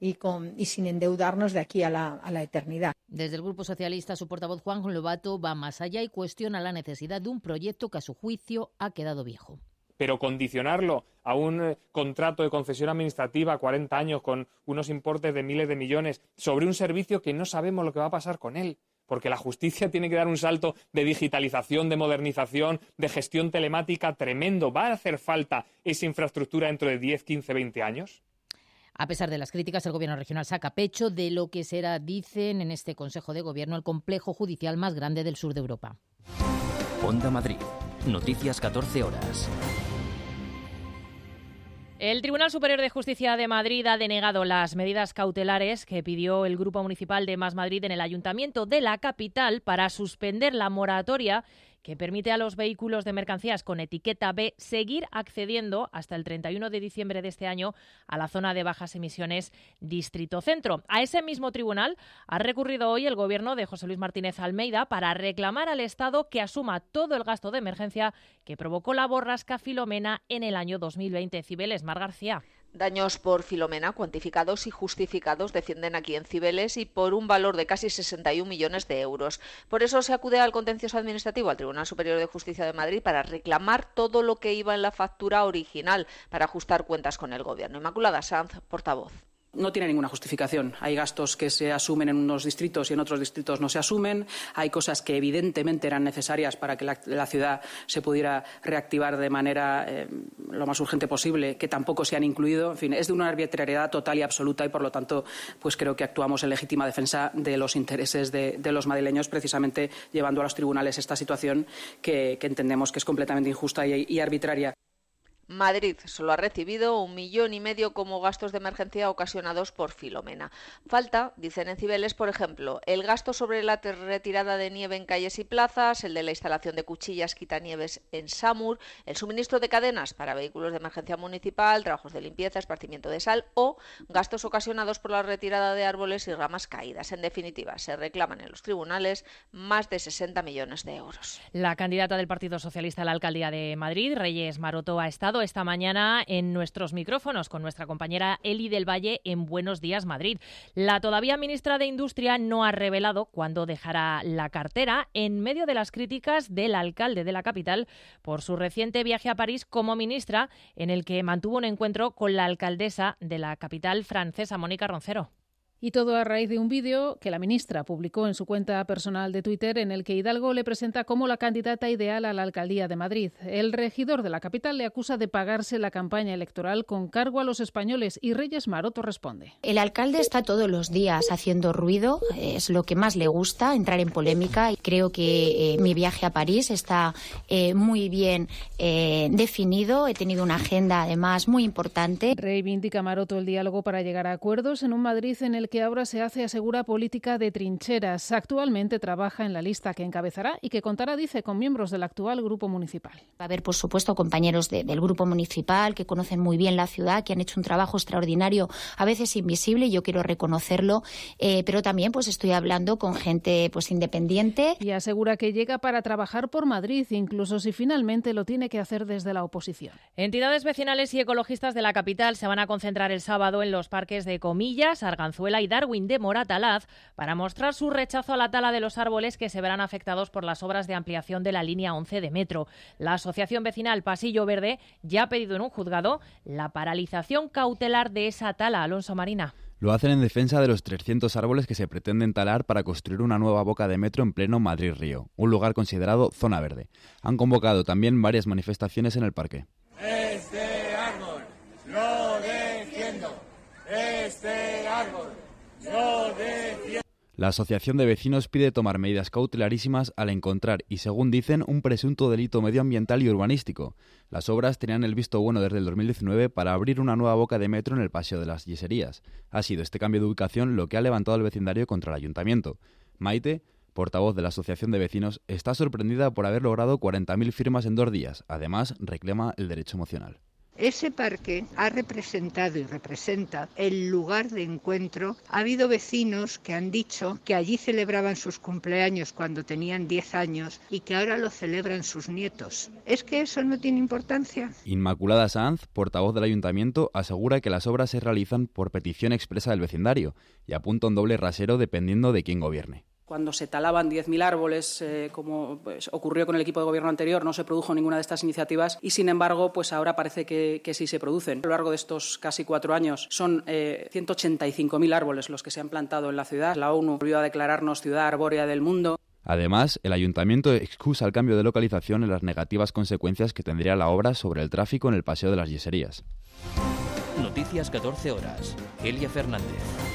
y sin endeudarnos de aquí a la eternidad. Desde el Grupo Socialista, su portavoz Juan Lobato va más allá y cuestiona la necesidad de un proyecto que, a su juicio, ha quedado viejo. Pero condicionarlo a un contrato de concesión administrativa a 40 años con unos importes de miles de millones sobre un servicio que no sabemos lo que va a pasar con él, porque la justicia tiene que dar un salto de digitalización, de modernización, de gestión telemática tremendo. ¿Va a hacer falta esa infraestructura dentro de 10, 15, 20 años? A pesar de las críticas, el Gobierno regional saca pecho de lo que será, dicen en este Consejo de Gobierno, el complejo judicial más grande del sur de Europa. Onda Madrid. Noticias 14 horas. El Tribunal Superior de Justicia de Madrid ha denegado las medidas cautelares que pidió el Grupo Municipal de Más Madrid en el Ayuntamiento de la capital para suspender la moratoria que permite a los vehículos de mercancías con etiqueta B seguir accediendo hasta el 31 de diciembre de este año a la zona de bajas emisiones Distrito Centro. A ese mismo tribunal ha recurrido hoy el Gobierno de José Luis Martínez Almeida para reclamar al Estado que asuma todo el gasto de emergencia que provocó la borrasca Filomena en el año 2020. Cibeles, Mar García. Daños por Filomena cuantificados y justificados, defienden aquí en Cibeles, y por un valor de casi 61 millones de euros. Por eso se acude al contencioso administrativo, al Tribunal Superior de Justicia de Madrid, para reclamar todo lo que iba en la factura original para ajustar cuentas con el Gobierno. Inmaculada Sanz, portavoz. No tiene ninguna justificación. Hay gastos que se asumen en unos distritos y en otros distritos no se asumen. Hay cosas que evidentemente eran necesarias para que la ciudad se pudiera reactivar de manera lo más urgente posible, que tampoco se han incluido. En fin, es de una arbitrariedad total y absoluta y, por lo tanto, pues creo que actuamos en legítima defensa de los intereses de los madrileños, precisamente llevando a los tribunales esta situación que entendemos que es completamente injusta y arbitraria. Madrid solo ha recibido 1,5 millones como gastos de emergencia ocasionados por Filomena. Falta, dicen en Cibeles, por ejemplo, el gasto sobre la retirada de nieve en calles y plazas, el de la instalación de cuchillas quitanieves en Samur, el suministro de cadenas para vehículos de emergencia municipal, trabajos de limpieza, esparcimiento de sal o gastos ocasionados por la retirada de árboles y ramas caídas. En definitiva, se reclaman en los tribunales más de 60 millones de euros. La candidata del Partido Socialista a la alcaldía de Madrid, Reyes Maroto, ha estado esta mañana en nuestros micrófonos con nuestra compañera Eli del Valle en Buenos Días Madrid. La todavía ministra de Industria no ha revelado cuándo dejará la cartera en medio de las críticas del alcalde de la capital por su reciente viaje a París como ministra, en el que mantuvo un encuentro con la alcaldesa de la capital francesa, Mónica Roncero. Y todo a raíz de un vídeo que la ministra publicó en su cuenta personal de Twitter en el que Hidalgo le presenta como la candidata ideal a la alcaldía de Madrid. El regidor de la capital le acusa de pagarse la campaña electoral con cargo a los españoles y Reyes Maroto responde. El alcalde está todos los días haciendo ruido, es lo que más le gusta, entrar en polémica. Y creo que mi viaje a París está muy bien definido. He tenido una agenda además muy importante. Reivindica Maroto el diálogo para llegar a acuerdos en un Madrid en el que ahora se hace, asegura, política de trincheras. Actualmente trabaja en la lista que encabezará y que contará, dice, con miembros del actual grupo municipal. Va a haber, por supuesto, compañeros del grupo municipal que conocen muy bien la ciudad, que han hecho un trabajo extraordinario, a veces invisible, yo quiero reconocerlo, pero también pues estoy hablando con gente pues independiente. Y asegura que llega para trabajar por Madrid, incluso si finalmente lo tiene que hacer desde la oposición. Entidades vecinales y ecologistas de la capital se van a concentrar el sábado en los parques de Comillas, Arganzuela y Darwin de Moratalaz para mostrar su rechazo a la tala de los árboles que se verán afectados por las obras de ampliación de la línea 11 de metro. La asociación vecinal Pasillo Verde ya ha pedido en un juzgado la paralización cautelar de esa tala. Alonso Marina. Lo hacen en defensa de los 300 árboles que se pretenden talar para construir una nueva boca de metro en pleno Madrid-Río, un lugar considerado zona verde. Han convocado también varias manifestaciones en el parque. Este árbol lo defiendo. Este árbol lo defiendo. La asociación de vecinos pide tomar medidas cautelarísimas al encontrar, y según dicen, un presunto delito medioambiental y urbanístico. Las obras tenían el visto bueno desde el 2019 para abrir una nueva boca de metro en el Paseo de las Yeserías. Ha sido este cambio de ubicación lo que ha levantado el vecindario contra el ayuntamiento. Maite, portavoz de la asociación de vecinos, está sorprendida por haber logrado 40.000 firmas en 2 días. Además, reclama el derecho emocional. Ese parque ha representado y representa el lugar de encuentro. Ha habido vecinos que han dicho que allí celebraban sus cumpleaños cuando tenían 10 años y que ahora lo celebran sus nietos. ¿Es que eso no tiene importancia? Inmaculada Sanz, portavoz del ayuntamiento, asegura que las obras se realizan por petición expresa del vecindario y apunta un doble rasero dependiendo de quién gobierne. Cuando se talaban 10.000 árboles, como pues, ocurrió con el equipo de gobierno anterior, no se produjo ninguna de estas iniciativas y, sin embargo, pues ahora parece que sí se producen. A lo largo de estos casi 4 años son 185.000 árboles los que se han plantado en la ciudad. La ONU volvió a declararnos ciudad arbórea del mundo. Además, el ayuntamiento excusa el cambio de localización en las negativas consecuencias que tendría la obra sobre el tráfico en el Paseo de las Yeserías. Noticias 14 horas. Elia Fernández.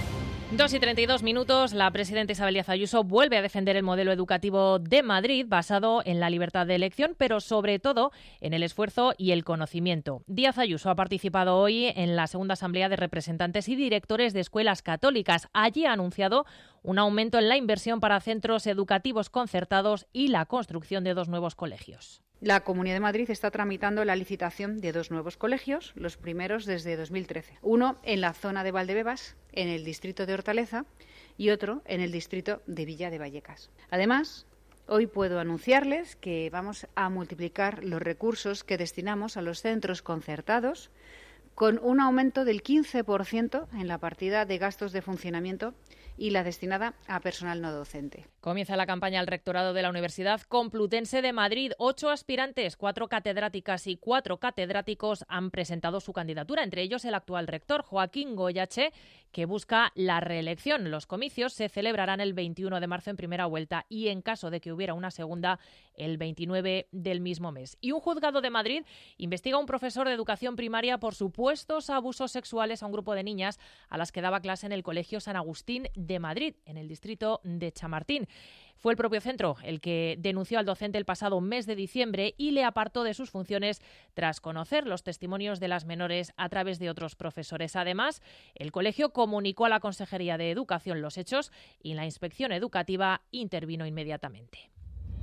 2:32. La presidenta Isabel Díaz Ayuso vuelve a defender el modelo educativo de Madrid basado en la libertad de elección, pero sobre todo en el esfuerzo y el conocimiento. Díaz Ayuso ha participado hoy en la segunda asamblea de representantes y directores de escuelas católicas. Allí ha anunciado un aumento en la inversión para centros educativos concertados y la construcción de 2 nuevos colegios. La Comunidad de Madrid está tramitando la licitación de 2 nuevos colegios, los primeros desde 2013. Uno en la zona de Valdebebas, en el distrito de Hortaleza, y otro en el distrito de Villa de Vallecas. Además, hoy puedo anunciarles que vamos a multiplicar los recursos que destinamos a los centros concertados con un aumento del 15% en la partida de gastos de funcionamiento y la destinada a personal no docente. Comienza la campaña al rectorado de la Universidad Complutense de Madrid. 8 aspirantes, 4 catedráticas y 4 catedráticos han presentado su candidatura, entre ellos el actual rector, Joaquín Goyache, que busca la reelección. Los comicios se celebrarán el 21 de marzo en primera vuelta y, en caso de que hubiera una segunda, el 29 del mismo mes. Y un juzgado de Madrid investiga a un profesor de educación primaria por supuestos abusos sexuales a un grupo de niñas a las que daba clase en el Colegio San Agustín de Madrid, en el distrito de Chamartín. Fue el propio centro el que denunció al docente el pasado mes de diciembre y le apartó de sus funciones tras conocer los testimonios de las menores a través de otros profesores. Además, el colegio comunicó a la Consejería de Educación los hechos y la Inspección Educativa intervino inmediatamente.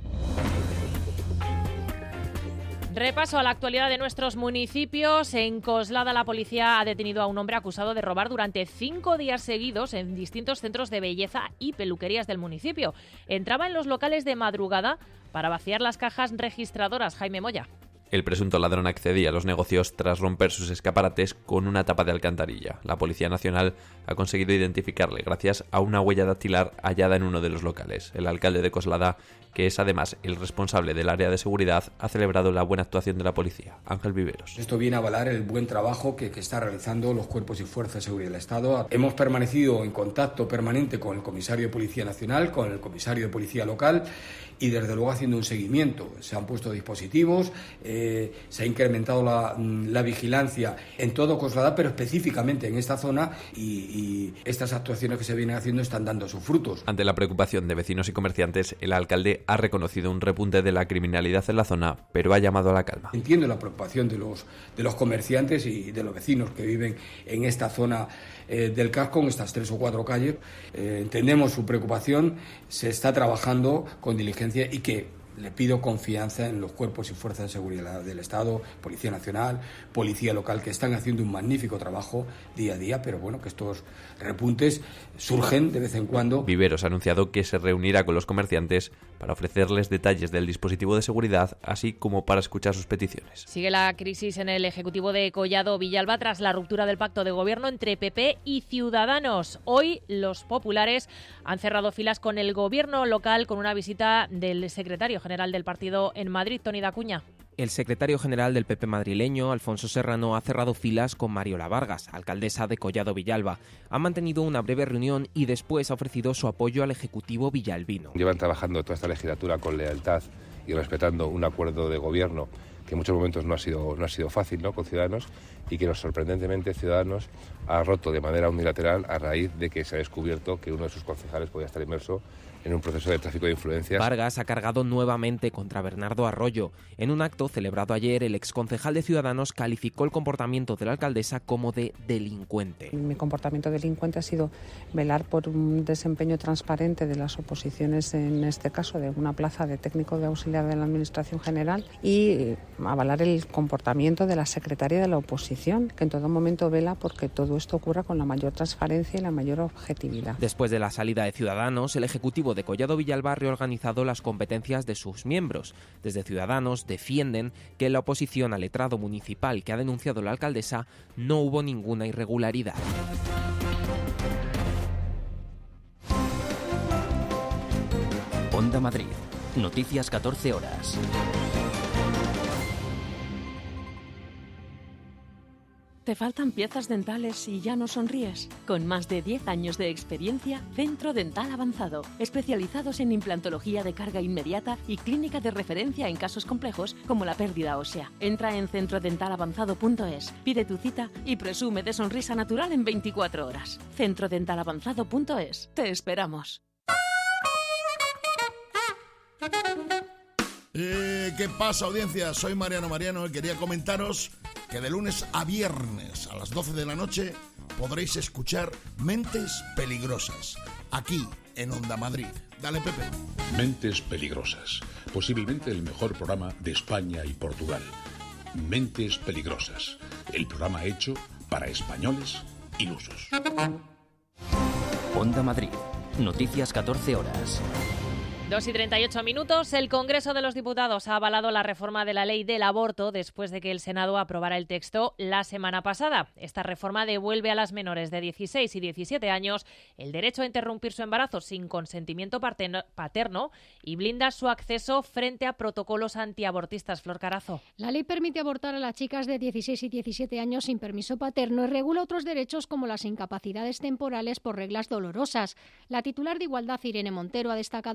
Repaso a la actualidad de nuestros municipios. En Coslada, la policía ha detenido a un hombre acusado de robar durante 5 días seguidos en distintos centros de belleza y peluquerías del municipio. Entraba en los locales de madrugada para vaciar las cajas registradoras. Jaime Moya. El presunto ladrón accedía a los negocios tras romper sus escaparates con una tapa de alcantarilla. La Policía Nacional ha conseguido identificarle gracias a una huella dactilar hallada en uno de los locales. El alcalde de Coslada, que es además el responsable del área de seguridad, ha celebrado la buena actuación de la policía. Ángel Viveros. Esto viene a avalar el buen trabajo que está realizando los cuerpos y fuerzas de seguridad del Estado. Hemos permanecido en contacto permanente con el comisario de Policía Nacional, con el comisario de Policía Local y desde luego haciendo un seguimiento. Se han puesto dispositivos, se ha incrementado la vigilancia en todo Coslada, pero específicamente en esta zona y estas actuaciones que se vienen haciendo están dando sus frutos. Ante la preocupación de vecinos y comerciantes, el alcalde ha reconocido un repunte de la criminalidad en la zona, pero ha llamado a la calma. Entiendo la preocupación de los comerciantes y de los vecinos que viven en esta zona del casco, en estas 3 o 4 calles. Entendemos su preocupación, se está trabajando con diligencia y que le pido confianza en los cuerpos y fuerzas de seguridad del Estado, Policía Nacional, Policía Local, que están haciendo un magnífico trabajo día a día, pero bueno, que estos repuntes surgen de vez en cuando. Viveros ha anunciado que se reunirá con los comerciantes para ofrecerles detalles del dispositivo de seguridad, así como para escuchar sus peticiones. Sigue la crisis en el Ejecutivo de Collado Villalba tras la ruptura del pacto de gobierno entre PP y Ciudadanos. Hoy los populares han cerrado filas con el gobierno local con una visita del secretario general del partido en Madrid, Toni Dacuña. El secretario general del PP madrileño, Alfonso Serrano, ha cerrado filas con Mariola Vargas, alcaldesa de Collado Villalba. Ha mantenido una breve reunión y después ha ofrecido su apoyo al Ejecutivo villalbino. Llevan trabajando toda esta legislatura con lealtad y respetando un acuerdo de gobierno que en muchos momentos no ha sido fácil, ¿no?, con Ciudadanos, y que sorprendentemente Ciudadanos ha roto de manera unilateral a raíz de que se ha descubierto que uno de sus concejales podía estar inmerso en un proceso de tráfico de influencias. Vargas ha cargado nuevamente contra Bernardo Arroyo. En un acto celebrado ayer, el exconcejal de Ciudadanos calificó el comportamiento de la alcaldesa como de delincuente. Mi comportamiento delincuente ha sido velar por un desempeño transparente de las oposiciones, en este caso de una plaza de técnico de auxiliar de la Administración General, y avalar el comportamiento de la secretaria de la oposición, que en todo momento vela porque todo esto ocurra con la mayor transparencia y la mayor objetividad. Después de la salida de Ciudadanos, el Ejecutivo de Collado Villalba ha reorganizado las competencias de sus miembros. Desde Ciudadanos defienden que en la oposición al letrado municipal que ha denunciado la alcaldesa no hubo ninguna irregularidad. Onda Madrid. Noticias 14 horas. ¿Te faltan piezas dentales y ya no sonríes? Con más de 10 años de experiencia, Centro Dental Avanzado, especializados en implantología de carga inmediata y clínica de referencia en casos complejos como la pérdida ósea. Entra en centrodentalavanzado.es, pide tu cita y presume de sonrisa natural en 24 horas. Centrodentalavanzado.es. Te esperamos. ¿Qué pasa, audiencia? Soy Mariano y quería comentaros que de lunes a viernes a las 12 de la noche podréis escuchar Mentes Peligrosas, aquí en Onda Madrid. Dale, Pepe. Mentes Peligrosas, posiblemente el mejor programa de España y Portugal. Mentes Peligrosas, el programa hecho para españoles ilusos. Onda Madrid, noticias 14 horas. 2:38. El Congreso de los Diputados ha avalado la reforma de la ley del aborto después de que el Senado aprobara el texto la semana pasada. Esta reforma devuelve a las menores de 16 y 17 años el derecho a interrumpir su embarazo sin consentimiento paterno y blinda su acceso frente a protocolos antiabortistas. Flor Carazo. La ley permite abortar a las chicas de 16 y 17 años sin permiso paterno y regula otros derechos como las incapacidades temporales por reglas dolorosas. La titular de Igualdad, Irene Montero, ha destacado que es un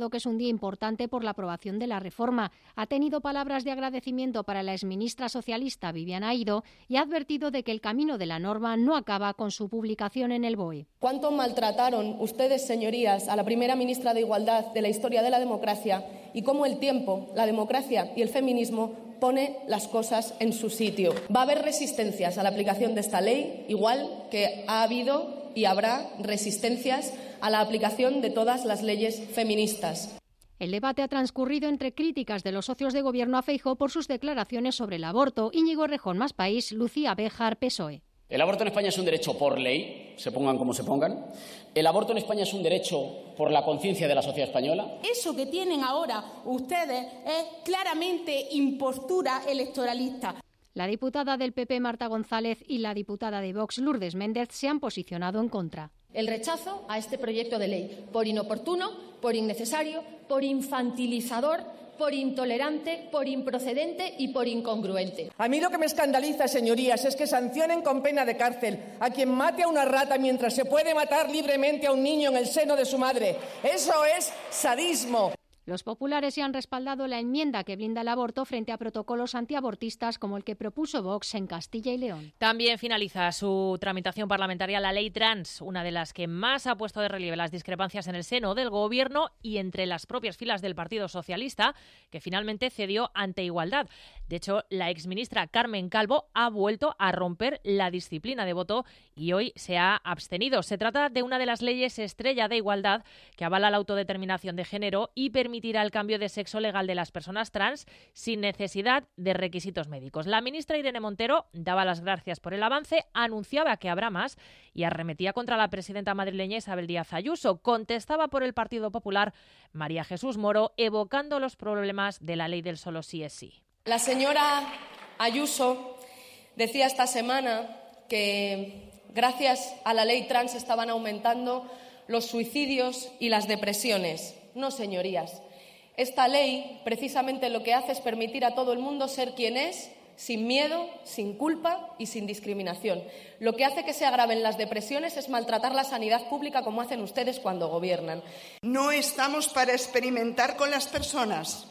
día importante por la aprobación de la reforma. Ha tenido palabras de agradecimiento para la exministra socialista Viviane Aidó y ha advertido de que el camino de la norma no acaba con su publicación en el BOE. ¿Cuánto maltrataron ustedes, señorías, a la primera ministra de Igualdad de la historia de la democracia y cómo el tiempo, la democracia y el feminismo pone las cosas en su sitio? Va a haber resistencias a la aplicación de esta ley, igual que ha habido y habrá resistencias a la aplicación de todas las leyes feministas. El debate ha transcurrido entre críticas de los socios de gobierno a Feijóo por sus declaraciones sobre el aborto. Íñigo Errejón, Más País, Lucía Béjar, PSOE. El aborto en España es un derecho por ley, se pongan como se pongan. El aborto en España es un derecho por la conciencia de la sociedad española. Eso que tienen ahora ustedes es claramente impostura electoralista. La diputada del PP, Marta González, y la diputada de Vox, Lourdes Méndez, se han posicionado en contra. El rechazo a este proyecto de ley, por inoportuno, por innecesario, por infantilizador, por intolerante, por improcedente y por incongruente. A mí lo que me escandaliza, señorías, es que sancionen con pena de cárcel a quien mate a una rata mientras se puede matar libremente a un niño en el seno de su madre. Eso es sadismo. Los populares ya han respaldado la enmienda que blinda el aborto frente a protocolos antiabortistas como el que propuso Vox en Castilla y León. También finaliza su tramitación parlamentaria la ley trans, una de las que más ha puesto de relieve las discrepancias en el seno del Gobierno y entre las propias filas del Partido Socialista, que finalmente cedió ante Igualdad. De hecho, la exministra Carmen Calvo ha vuelto a romper la disciplina de voto y hoy se ha abstenido. Se trata de una de las leyes estrella de Igualdad que avala la autodeterminación de género y permitirá el cambio de sexo legal de las personas trans sin necesidad de requisitos médicos. La ministra Irene Montero daba las gracias por el avance, anunciaba que habrá más y arremetía contra la presidenta madrileña Isabel Díaz Ayuso. Contestaba por el Partido Popular María Jesús Moro, evocando los problemas de la ley del solo sí es sí. La señora Ayuso decía esta semana que gracias a la ley trans estaban aumentando los suicidios y las depresiones. No, señorías. Esta ley precisamente lo que hace es permitir a todo el mundo ser quien es, sin miedo, sin culpa y sin discriminación. Lo que hace que se agraven las depresiones es maltratar la sanidad pública como hacen ustedes cuando gobiernan. No estamos para experimentar con las personas.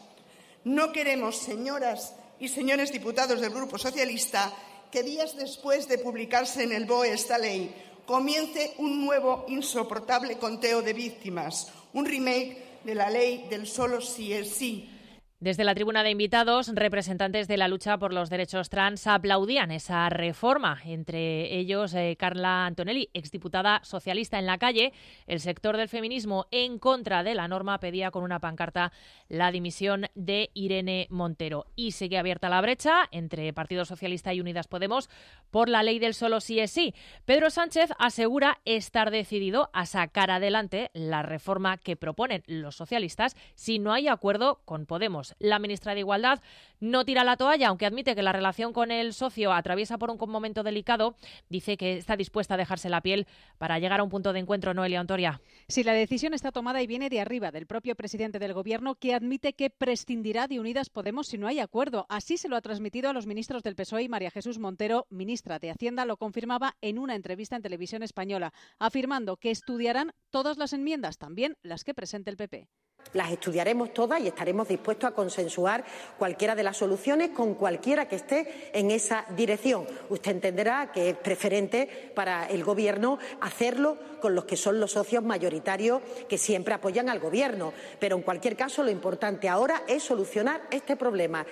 No queremos, señoras y señores diputados del Grupo Socialista, que días después de publicarse en el BOE esta ley comience un nuevo insoportable conteo de víctimas, un remake de la ley del solo sí es sí. Desde la tribuna de invitados, representantes de la lucha por los derechos trans aplaudían esa reforma. Entre ellos, Carla Antonelli, exdiputada socialista en la calle. El sector del feminismo en contra de la norma pedía con una pancarta la dimisión de Irene Montero. Y sigue abierta la brecha entre Partido Socialista y Unidas Podemos por la ley del solo sí es sí. Pedro Sánchez asegura estar decidido a sacar adelante la reforma que proponen los socialistas si no hay acuerdo con Podemos. La ministra de Igualdad no tira la toalla, aunque admite que la relación con el socio atraviesa por un momento delicado. Dice que está dispuesta a dejarse la piel para llegar a un punto de encuentro. Noelia Ontoria. Sí, la decisión está tomada y viene de arriba, del propio presidente del Gobierno, que admite que prescindirá de Unidas Podemos si no hay acuerdo. Así se lo ha transmitido a los ministros del PSOE y María Jesús Montero, ministra de Hacienda, lo confirmaba en una entrevista en Televisión Española, afirmando que estudiarán todas las enmiendas, también las que presente el PP. Las estudiaremos todas y estaremos dispuestos a consensuar cualquiera de las soluciones con cualquiera que esté en esa dirección. Usted entenderá que es preferente para el Gobierno hacerlo con los que son los socios mayoritarios que siempre apoyan al Gobierno. Pero en cualquier caso, lo importante ahora es solucionar este problema.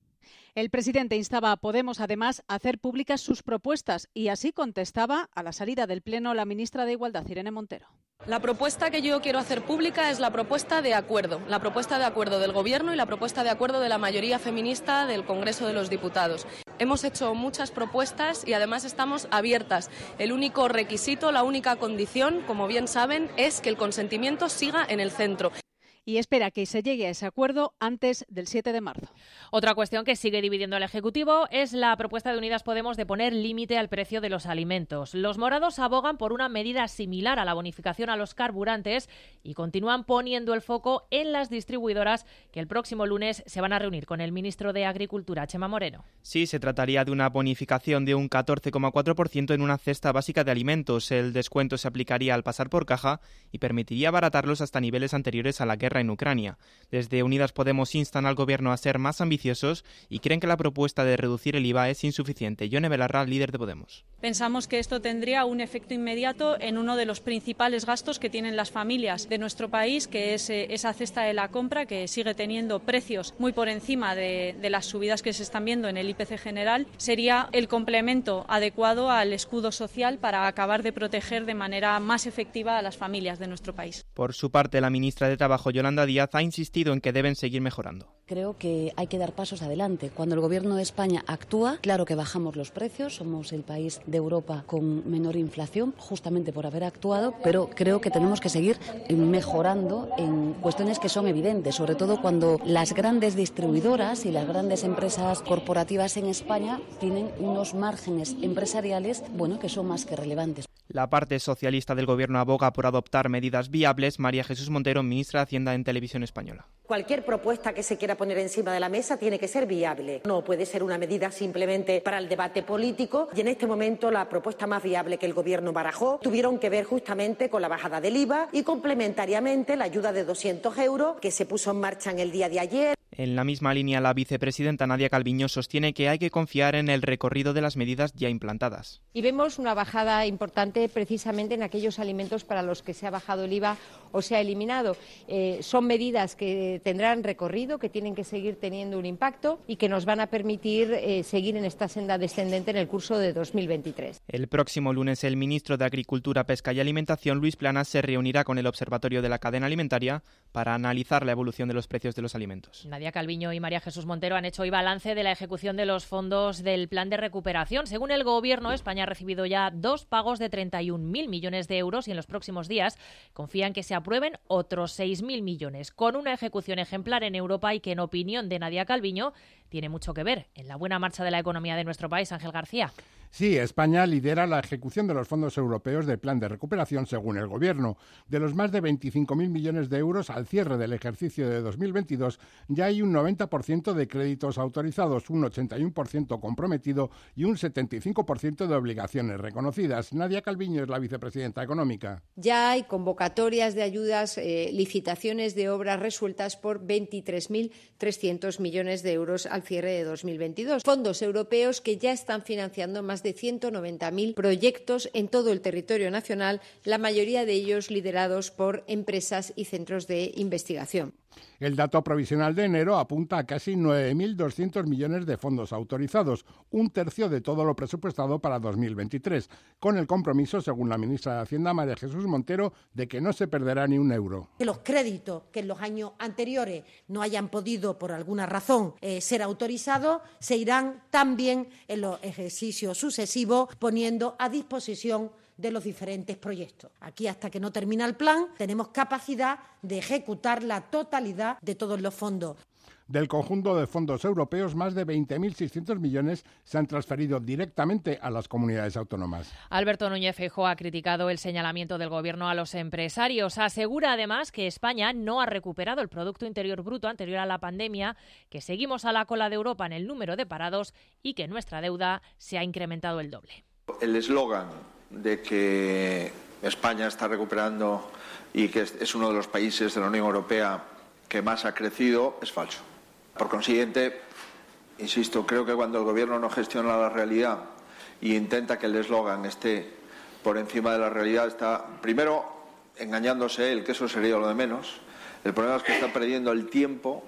El presidente instaba a Podemos, además, a hacer públicas sus propuestas y así contestaba a la salida del Pleno la ministra de Igualdad, Irene Montero. La propuesta que yo quiero hacer pública es la propuesta de acuerdo del Gobierno y la propuesta de acuerdo de la mayoría feminista del Congreso de los Diputados. Hemos hecho muchas propuestas y además estamos abiertas. El único requisito, la única condición, como bien saben, es que el consentimiento siga en el centro. Y espera que se llegue a ese acuerdo antes del 7 de marzo. Otra cuestión que sigue dividiendo al Ejecutivo es la propuesta de Unidas Podemos de poner límite al precio de los alimentos. Los morados abogan por una medida similar a la bonificación a los carburantes y continúan poniendo el foco en las distribuidoras que el próximo lunes se van a reunir con el ministro de Agricultura, Chema Moreno. Sí, se trataría de una bonificación de un 14,4% en una cesta básica de alimentos. El descuento se aplicaría al pasar por caja y permitiría abaratarlos hasta niveles anteriores a la guerra guerra en Ucrania. Desde Unidas Podemos instan al Gobierno a ser más ambiciosos y creen que la propuesta de reducir el IVA es insuficiente. Yone Belarra, líder de Podemos. Pensamos que esto tendría un efecto inmediato en uno de los principales gastos que tienen las familias de nuestro país, que es esa cesta de la compra, que sigue teniendo precios muy por encima de las subidas que se están viendo en el IPC general. Sería el complemento adecuado al escudo social para acabar de proteger de manera más efectiva a las familias de nuestro país. Por su parte, la ministra de Trabajo, Yolanda Díaz, ha insistido en que deben seguir mejorando. Creo que hay que dar pasos adelante. Cuando el Gobierno de España actúa, claro que bajamos los precios, somos el país de Europa con menor inflación, justamente por haber actuado, pero creo que tenemos que seguir mejorando en cuestiones que son evidentes, sobre todo cuando las grandes distribuidoras y las grandes empresas corporativas en España tienen unos márgenes empresariales, que son más que relevantes. La parte socialista del Gobierno aboga por adoptar medidas viables. María Jesús Montero, ministra de Hacienda en Televisión Española. Cualquier propuesta que se quiera poner encima de la mesa tiene que ser viable. No puede ser una medida simplemente para el debate político. Y en este momento la propuesta más viable que el Gobierno barajó tuvieron que ver justamente con la bajada del IVA y complementariamente la ayuda de 200 euros que se puso en marcha en el día de ayer. En la misma línea, la vicepresidenta Nadia Calviño sostiene que hay que confiar en el recorrido de las medidas ya implantadas. Y vemos una bajada importante precisamente en aquellos alimentos para los que se ha bajado el IVA o se ha eliminado. Son medidas que tendrán recorrido, que tienen que seguir teniendo un impacto y que nos van a permitir seguir en esta senda descendente en el curso de 2023. El próximo lunes, el ministro de Agricultura, Pesca y Alimentación, Luis Planas, se reunirá con el Observatorio de la Cadena Alimentaria para analizar la evolución de los precios de los alimentos. Nadia Calviño y María Jesús Montero han hecho hoy balance de la ejecución de los fondos del Plan de Recuperación. Según el Gobierno, España ha recibido ya 2 pagos de 31.000 millones de euros y en los próximos días confían que se aprueben otros 6.000 millones, con una ejecución ejemplar en Europa y que, en opinión de Nadia Calviño, tiene mucho que ver en la buena marcha de la economía de nuestro país. Ángel García. Sí, España lidera la ejecución de los fondos europeos del Plan de Recuperación según el Gobierno. De los más de 25.000 millones de euros al cierre del ejercicio de 2022, ya hay un 90% de créditos autorizados, un 81% comprometido y un 75% de obligaciones reconocidas. Nadia Calviño es la vicepresidenta económica. Ya hay convocatorias de ayudas, licitaciones de obras resueltas por 23.300 millones de euros al cierre de 2022. Fondos europeos que ya están financiando más de 190.000 proyectos en todo el territorio nacional, la mayoría de ellos liderados por empresas y centros de investigación. El dato provisional de enero apunta a casi 9.200 millones de fondos autorizados, un tercio de todo lo presupuestado para 2023, con el compromiso, según la ministra de Hacienda, María Jesús Montero, de que no se perderá ni un euro. Que los créditos que en los años anteriores no hayan podido, por alguna razón, ser autorizados, se irán también en los ejercicios sucesivos poniendo a disposición de los diferentes proyectos. Aquí, hasta que no termina el plan, tenemos capacidad de ejecutar la totalidad de todos los fondos. Del conjunto de fondos europeos, más de 20.600 millones se han transferido directamente a las comunidades autónomas. Alberto Núñez Feijóo ha criticado el señalamiento del Gobierno a los empresarios. Asegura además que España no ha recuperado el Producto Interior Bruto anterior a la pandemia, que seguimos a la cola de Europa en el número de parados y que nuestra deuda se ha incrementado el doble. El eslogan de que España está recuperando y que es uno de los países de la Unión Europea que más ha crecido es falso. Por consiguiente, insisto, creo que cuando el Gobierno no gestiona la realidad e intenta que el eslogan esté por encima de la realidad, está primero engañándose él, que eso sería lo de menos. El problema es que está perdiendo el tiempo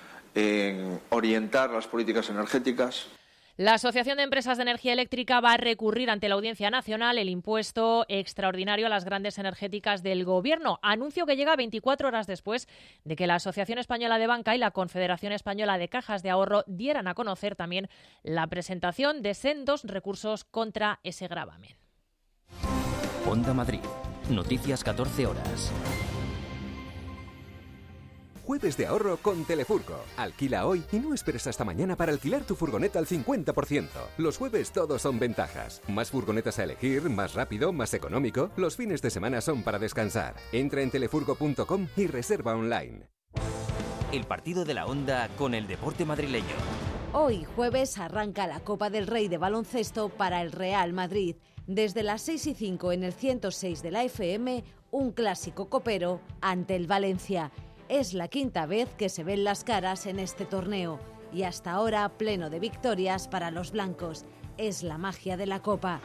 en orientar las políticas energéticas. La Asociación de Empresas de Energía Eléctrica va a recurrir ante la Audiencia Nacional el impuesto extraordinario a las grandes energéticas del Gobierno. Anuncio que llega 24 horas después de que la Asociación Española de Banca y la Confederación Española de Cajas de Ahorro dieran a conocer también la presentación de sendos recursos contra ese gravamen. Onda Madrid. Noticias 14 horas. Jueves de ahorro con Telefurgo. Alquila hoy y no esperes hasta mañana para alquilar tu furgoneta al 50%. Los jueves todos son ventajas. Más furgonetas a elegir, más rápido, más económico. Los fines de semana son para descansar. Entra en telefurgo.com y reserva online. El partido de la Onda con el deporte madrileño. Hoy, jueves, arranca la Copa del Rey de baloncesto para el Real Madrid. Desde las 6:05 en el 106 de la FM, un clásico copero ante el Valencia. Es la quinta vez que se ven las caras en este torneo y hasta ahora pleno de victorias para los blancos. Es la magia de la Copa.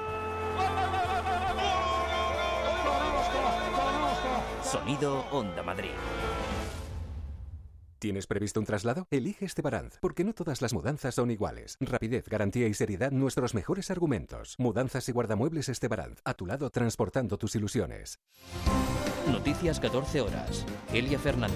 Sonido Onda Madrid. ¿Tienes previsto un traslado? Elige Estebaranz, porque no todas las mudanzas son iguales. Rapidez, garantía y seriedad, nuestros mejores argumentos. Mudanzas y guardamuebles Estebaranz, a tu lado transportando tus ilusiones. Noticias 14 horas. Elia Fernández.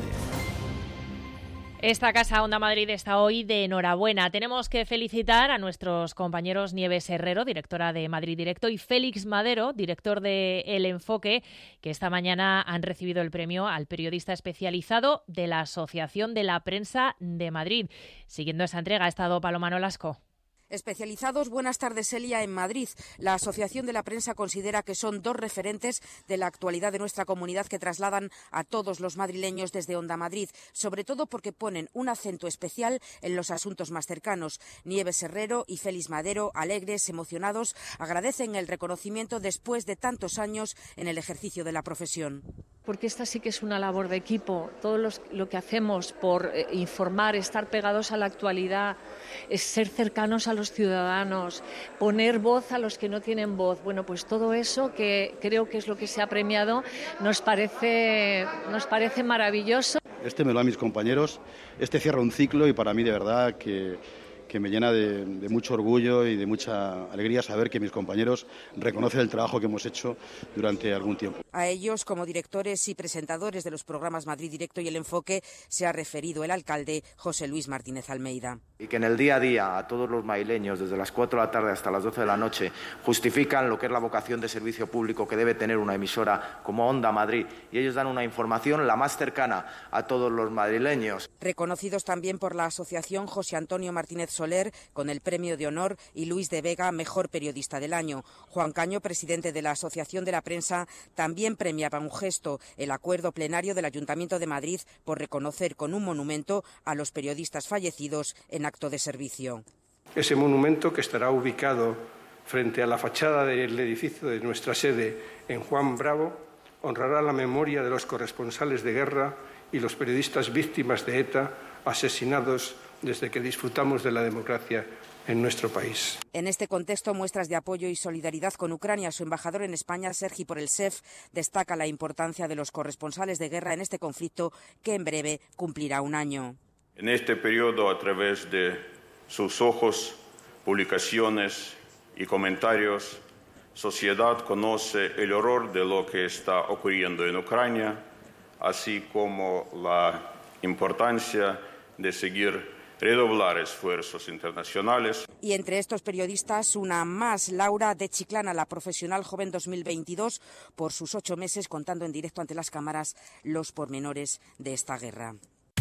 Esta casa Onda Madrid está hoy de enhorabuena. Tenemos que felicitar a nuestros compañeros Nieves Herrero, directora de Madrid Directo, y Félix Madero, director de El Enfoque, que esta mañana han recibido el premio al periodista especializado de la Asociación de la Prensa de Madrid. Siguiendo esa entrega ha estado Paloma Nolasco. Especializados, buenas tardes, Elia, en Madrid. La Asociación de la Prensa considera que son dos referentes de la actualidad de nuestra comunidad que trasladan a todos los madrileños desde Onda Madrid, sobre todo porque ponen un acento especial en los asuntos más cercanos. Nieves Herrero y Félix Madero, alegres, emocionados, agradecen el reconocimiento después de tantos años en el ejercicio de la profesión. Porque esta sí que es una labor de equipo. Todo lo que hacemos por informar, estar pegados a la actualidad, es ser cercanos a los ciudadanos, poner voz a los que no tienen voz. Bueno, pues todo eso, que creo que es lo que se ha premiado, nos parece maravilloso. Este me lo dan mis compañeros, este cierra un ciclo y para mí de verdad que me llena de mucho orgullo y de mucha alegría saber que mis compañeros reconocen el trabajo que hemos hecho durante algún tiempo. A ellos, como directores y presentadores de los programas Madrid Directo y El Enfoque, se ha referido el alcalde José Luis Martínez Almeida. Y que en el día a día a todos los madrileños, desde las 4 de la tarde hasta las 12 de la noche, justifican lo que es la vocación de servicio público que debe tener una emisora como Onda Madrid. Y ellos dan una información la más cercana a todos los madrileños. Reconocidos también por la asociación José Antonio Martínez Soler, con el premio de honor, y Luis de Vega, mejor periodista del año. Juan Caño, presidente de la Asociación de la Prensa, también premiaba un gesto, el acuerdo plenario del Ayuntamiento de Madrid por reconocer con un monumento a los periodistas fallecidos en acto de servicio. Ese monumento, que estará ubicado frente a la fachada del edificio de nuestra sede en Juan Bravo, honrará la memoria de los corresponsales de guerra y los periodistas víctimas de ETA asesinados desde que disfrutamos de la democracia en nuestro país. En este contexto, muestras de apoyo y solidaridad con Ucrania. Su embajador en España, Sergi Porelsev, destaca la importancia de los corresponsales de guerra en este conflicto, que en breve cumplirá un año. En este periodo, a través de sus ojos, publicaciones y comentarios, sociedad conoce el horror de lo que está ocurriendo en Ucrania, así como la importancia de seguir redoblar esfuerzos internacionales. Y entre estos periodistas, una más, Laura de Chiclana, la profesional joven 2022, por sus 8 meses contando en directo ante las cámaras los pormenores de esta guerra.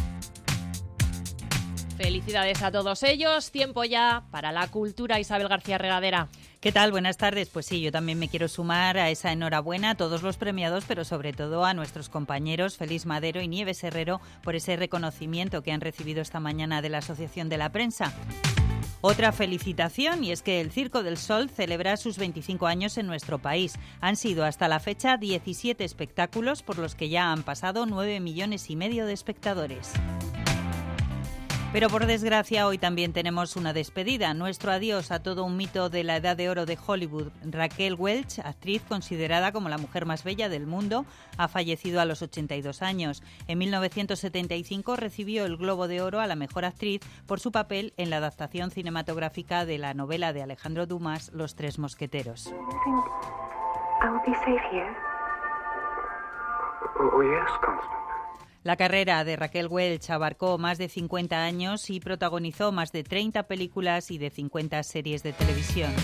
Felicidades a todos ellos. Tiempo ya para la cultura. Isabel García Regadera. ¿Qué tal? Buenas tardes. Pues sí, yo también me quiero sumar a esa enhorabuena a todos los premiados, pero sobre todo a nuestros compañeros Félix Madero y Nieves Herrero por ese reconocimiento que han recibido esta mañana de la Asociación de la Prensa. Otra felicitación, y es que el Circo del Sol celebra sus 25 años en nuestro país. Han sido hasta la fecha 17 espectáculos por los que ya han pasado 9,5 millones de espectadores. Pero por desgracia hoy también tenemos una despedida, nuestro adiós a todo un mito de la edad de oro de Hollywood. Raquel Welch, actriz considerada como la mujer más bella del mundo, ha fallecido a los 82 años. En 1975 recibió el Globo de Oro a la mejor actriz por su papel en la adaptación cinematográfica de la novela de Alejandro Dumas, Los Tres Mosqueteros. La carrera de Raquel Welch abarcó más de 50 años y protagonizó más de 30 películas y de 50 series de televisión.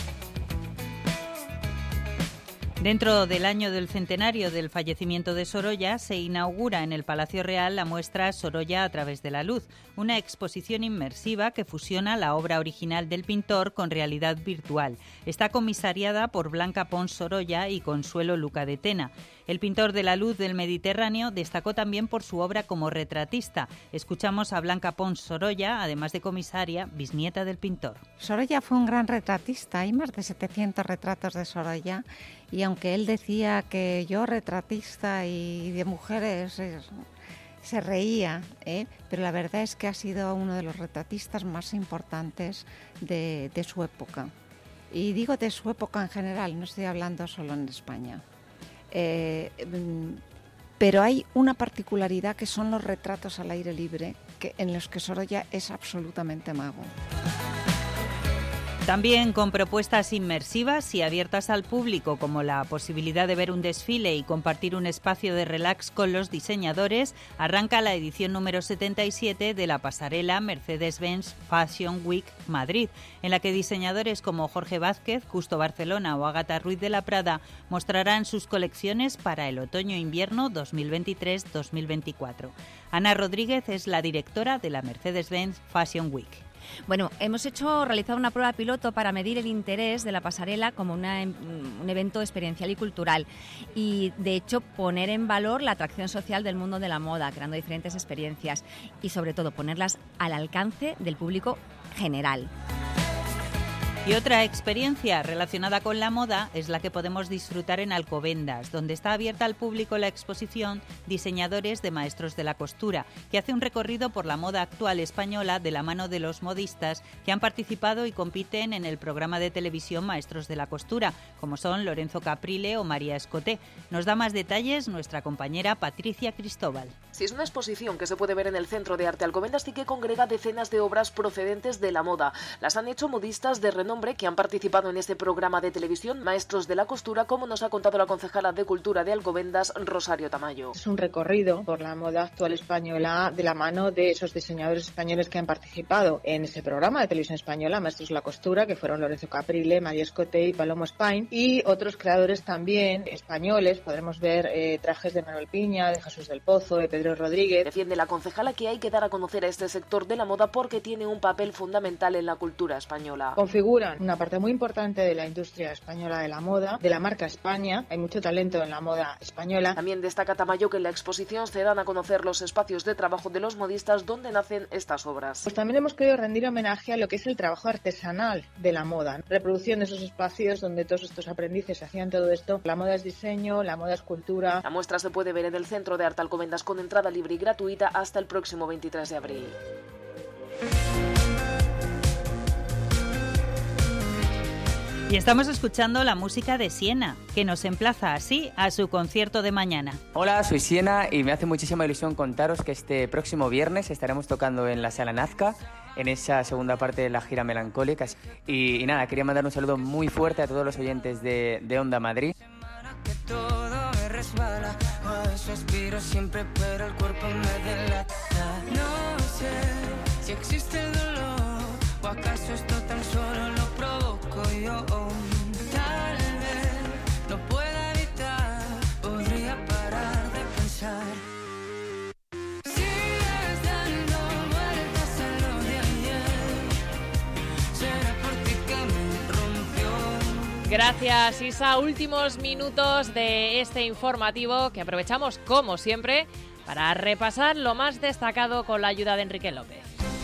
Dentro del año del centenario del fallecimiento de Sorolla, se inaugura en el Palacio Real la muestra Sorolla a través de la luz, una exposición inmersiva que fusiona la obra original del pintor con realidad virtual. Está comisariada por Blanca Pons Sorolla y Consuelo Luca de Tena. El pintor de la luz del Mediterráneo destacó también por su obra como retratista. Escuchamos a Blanca Pons Sorolla, además de comisaria, bisnieta del pintor. Sorolla fue un gran retratista, hay más de 700 retratos de Sorolla, y aunque él decía que yo retratista y de mujeres se reía, pero la verdad es que ha sido uno de los retratistas más importantes de su época. Y digo de su época en general, no estoy hablando solo en España. Pero hay una particularidad que son los retratos al aire libre, en los que Sorolla es absolutamente mago. También con propuestas inmersivas y abiertas al público, como la posibilidad de ver un desfile y compartir un espacio de relax con los diseñadores, arranca la edición número 77 de la pasarela Mercedes-Benz Fashion Week Madrid, en la que diseñadores como Jorge Vázquez, Custo Barcelona o Ágata Ruiz de la Prada mostrarán sus colecciones para el otoño-invierno 2023-2024. Ana Rodríguez es la directora de la Mercedes-Benz Fashion Week. Bueno, hemos realizado una prueba piloto para medir el interés de la pasarela como un evento experiencial y cultural y, de hecho, poner en valor la atracción social del mundo de la moda, creando diferentes experiencias y, sobre todo, ponerlas al alcance del público general. Y otra experiencia relacionada con la moda es la que podemos disfrutar en Alcobendas, donde está abierta al público la exposición Diseñadores de Maestros de la Costura, que hace un recorrido por la moda actual española de la mano de los modistas que han participado y compiten en el programa de televisión Maestros de la Costura, como son Lorenzo Caprile o María Escoté. Nos da más detalles nuestra compañera Patricia Cristóbal. Sí, es una exposición que se puede ver en el Centro de Arte Alcobendas y que congrega decenas de obras procedentes de la moda. Las han hecho modistas de renombre que han participado en este programa de televisión Maestros de la Costura, como nos ha contado la concejala de Cultura de Alcobendas, Rosario Tamayo. Es un recorrido por la moda actual española de la mano de esos diseñadores españoles que han participado en ese programa de televisión española Maestros de la Costura, que fueron Lorenzo Caprile, María Escoté y Palomo Spain, y otros creadores también españoles. Podremos ver trajes de Manuel Piña, de Jesús del Pozo, de Pedro Rodríguez. Defiende la concejala que hay que dar a conocer a este sector de la moda porque tiene un papel fundamental en la cultura española. Configuran una parte muy importante de la industria española de la moda, de la marca España. Hay mucho talento en la moda española. También destaca Tamayo que en la exposición se dan a conocer los espacios de trabajo de los modistas donde nacen estas obras. Pues también hemos querido rendir homenaje a lo que es el trabajo artesanal de la moda, reproducción de esos espacios donde todos estos aprendices hacían todo esto. La moda es diseño, la moda es cultura. La muestra se puede ver en el Centro de Arte Alcobendas con entrada libre y gratuita hasta el próximo 23 de abril. Y estamos escuchando la música de Siena, que nos emplaza así a su concierto de mañana. Hola, soy Siena y me hace muchísima ilusión contaros que este próximo viernes estaremos tocando en la Sala Nazca, en esa segunda parte de la gira melancólica. Y nada, quería mandar un saludo muy fuerte a todos los oyentes de Onda Madrid. Que todo me resbala, a eso aspiro siempre, pero el cuerpo me delata. No sé si existe el dolor, o acaso esto tan solo lo provoco yo. Tal vez no pueda evitar, podría parar de pensar. Sigues dando vueltas a lo de ayer, será por ti que me rompió. Gracias, Isa. Últimos minutos de este informativo que aprovechamos, como siempre, para repasar lo más destacado con la ayuda de Enrique López.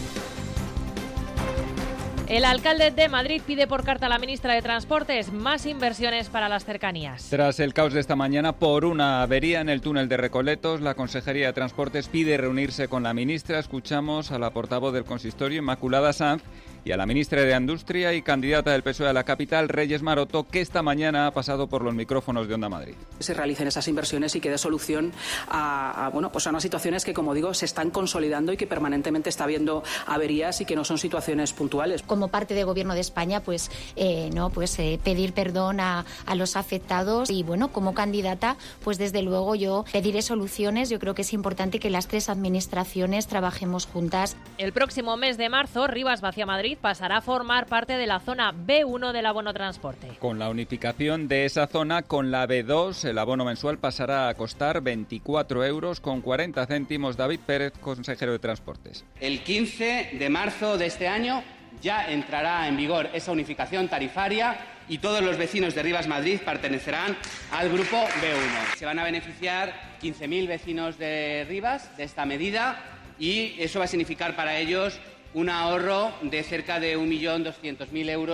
El alcalde de Madrid pide por carta a la ministra de Transportes más inversiones para las cercanías. Tras el caos de esta mañana por una avería en el túnel de Recoletos, la Consejería de Transportes pide reunirse con la ministra. Escuchamos a la portavoz del consistorio, Inmaculada Sanz, y a la ministra de Industria y candidata del PSOE a la capital, Reyes Maroto, que esta mañana ha pasado por los micrófonos de Onda Madrid. Se realicen esas inversiones y que dé solución a unas situaciones que, como digo, se están consolidando y que permanentemente está habiendo averías y que no son situaciones puntuales. Como parte del Gobierno de España, pedir perdón a los afectados y, como candidata, pues desde luego yo pediré soluciones. Yo creo que es importante que las tres administraciones trabajemos juntas. El próximo mes de marzo, Rivas Vacia Madrid pasará a formar parte de la zona B1 del abono transporte. Con la unificación de esa zona con la B2, el abono mensual pasará a costar 24 euros con 40 céntimos. David Pérez, consejero de Transportes. El 15 de marzo de este año ya entrará en vigor esa unificación tarifaria y todos los vecinos de Rivas Madrid pertenecerán al grupo B1. Se van a beneficiar 15.000 vecinos de Rivas de esta medida y eso va a significar para ellos un ahorro de cerca de 1.200.000 euros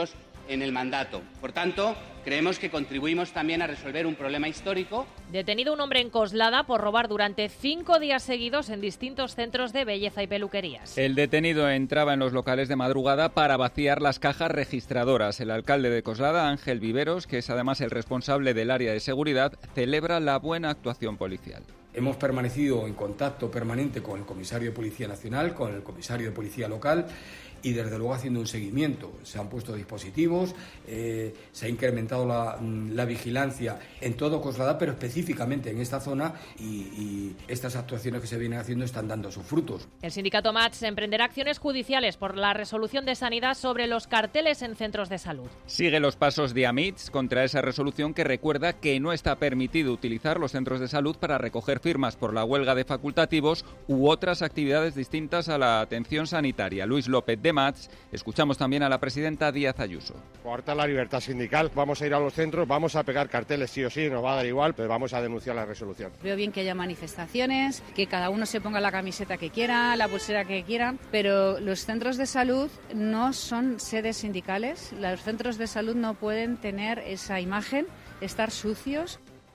en el mandato. Por tanto, creemos que contribuimos también a resolver un problema histórico. Detenido un hombre en Coslada por robar durante 5 días seguidos en distintos centros de belleza y peluquerías. El detenido entraba en los locales de madrugada para vaciar las cajas registradoras. El alcalde de Coslada, Ángel Viveros, que es además el responsable del área de seguridad, celebra la buena actuación policial. Hemos permanecido en contacto permanente con el comisario de Policía Nacional, con el comisario de Policía Local y desde luego haciendo un seguimiento. Se han puesto dispositivos, se ha incrementado la vigilancia en todo Coslada, pero específicamente en esta zona y estas actuaciones que se vienen haciendo están dando sus frutos. El sindicato MATS emprenderá acciones judiciales por la resolución de Sanidad sobre los carteles en centros de salud. Sigue los pasos de AMITS contra esa resolución que recuerda que no está permitido utilizar los centros de salud para recoger firmas por la huelga de facultativos u otras actividades distintas a la atención sanitaria. Luis López de MATS, escuchamos también a la presidenta Díaz Ayuso. Coartar la libertad sindical, vamos a ir a los centros, vamos a pegar carteles sí o sí, nos va a dar igual, pero vamos a denunciar la resolución. Veo bien que haya manifestaciones, que cada uno se ponga la camiseta que quiera, la pulsera que quiera, pero los centros de salud no son sedes sindicales, los centros de salud no pueden tener esa imagen, estar sucios.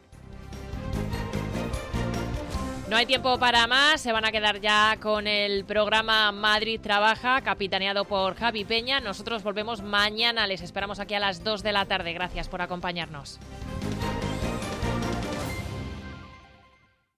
No hay tiempo para más, se van a quedar ya con el programa Madrid Trabaja, capitaneado por Javi Peña. Nosotros volvemos mañana, les esperamos aquí a las 2 de la tarde. Gracias por acompañarnos.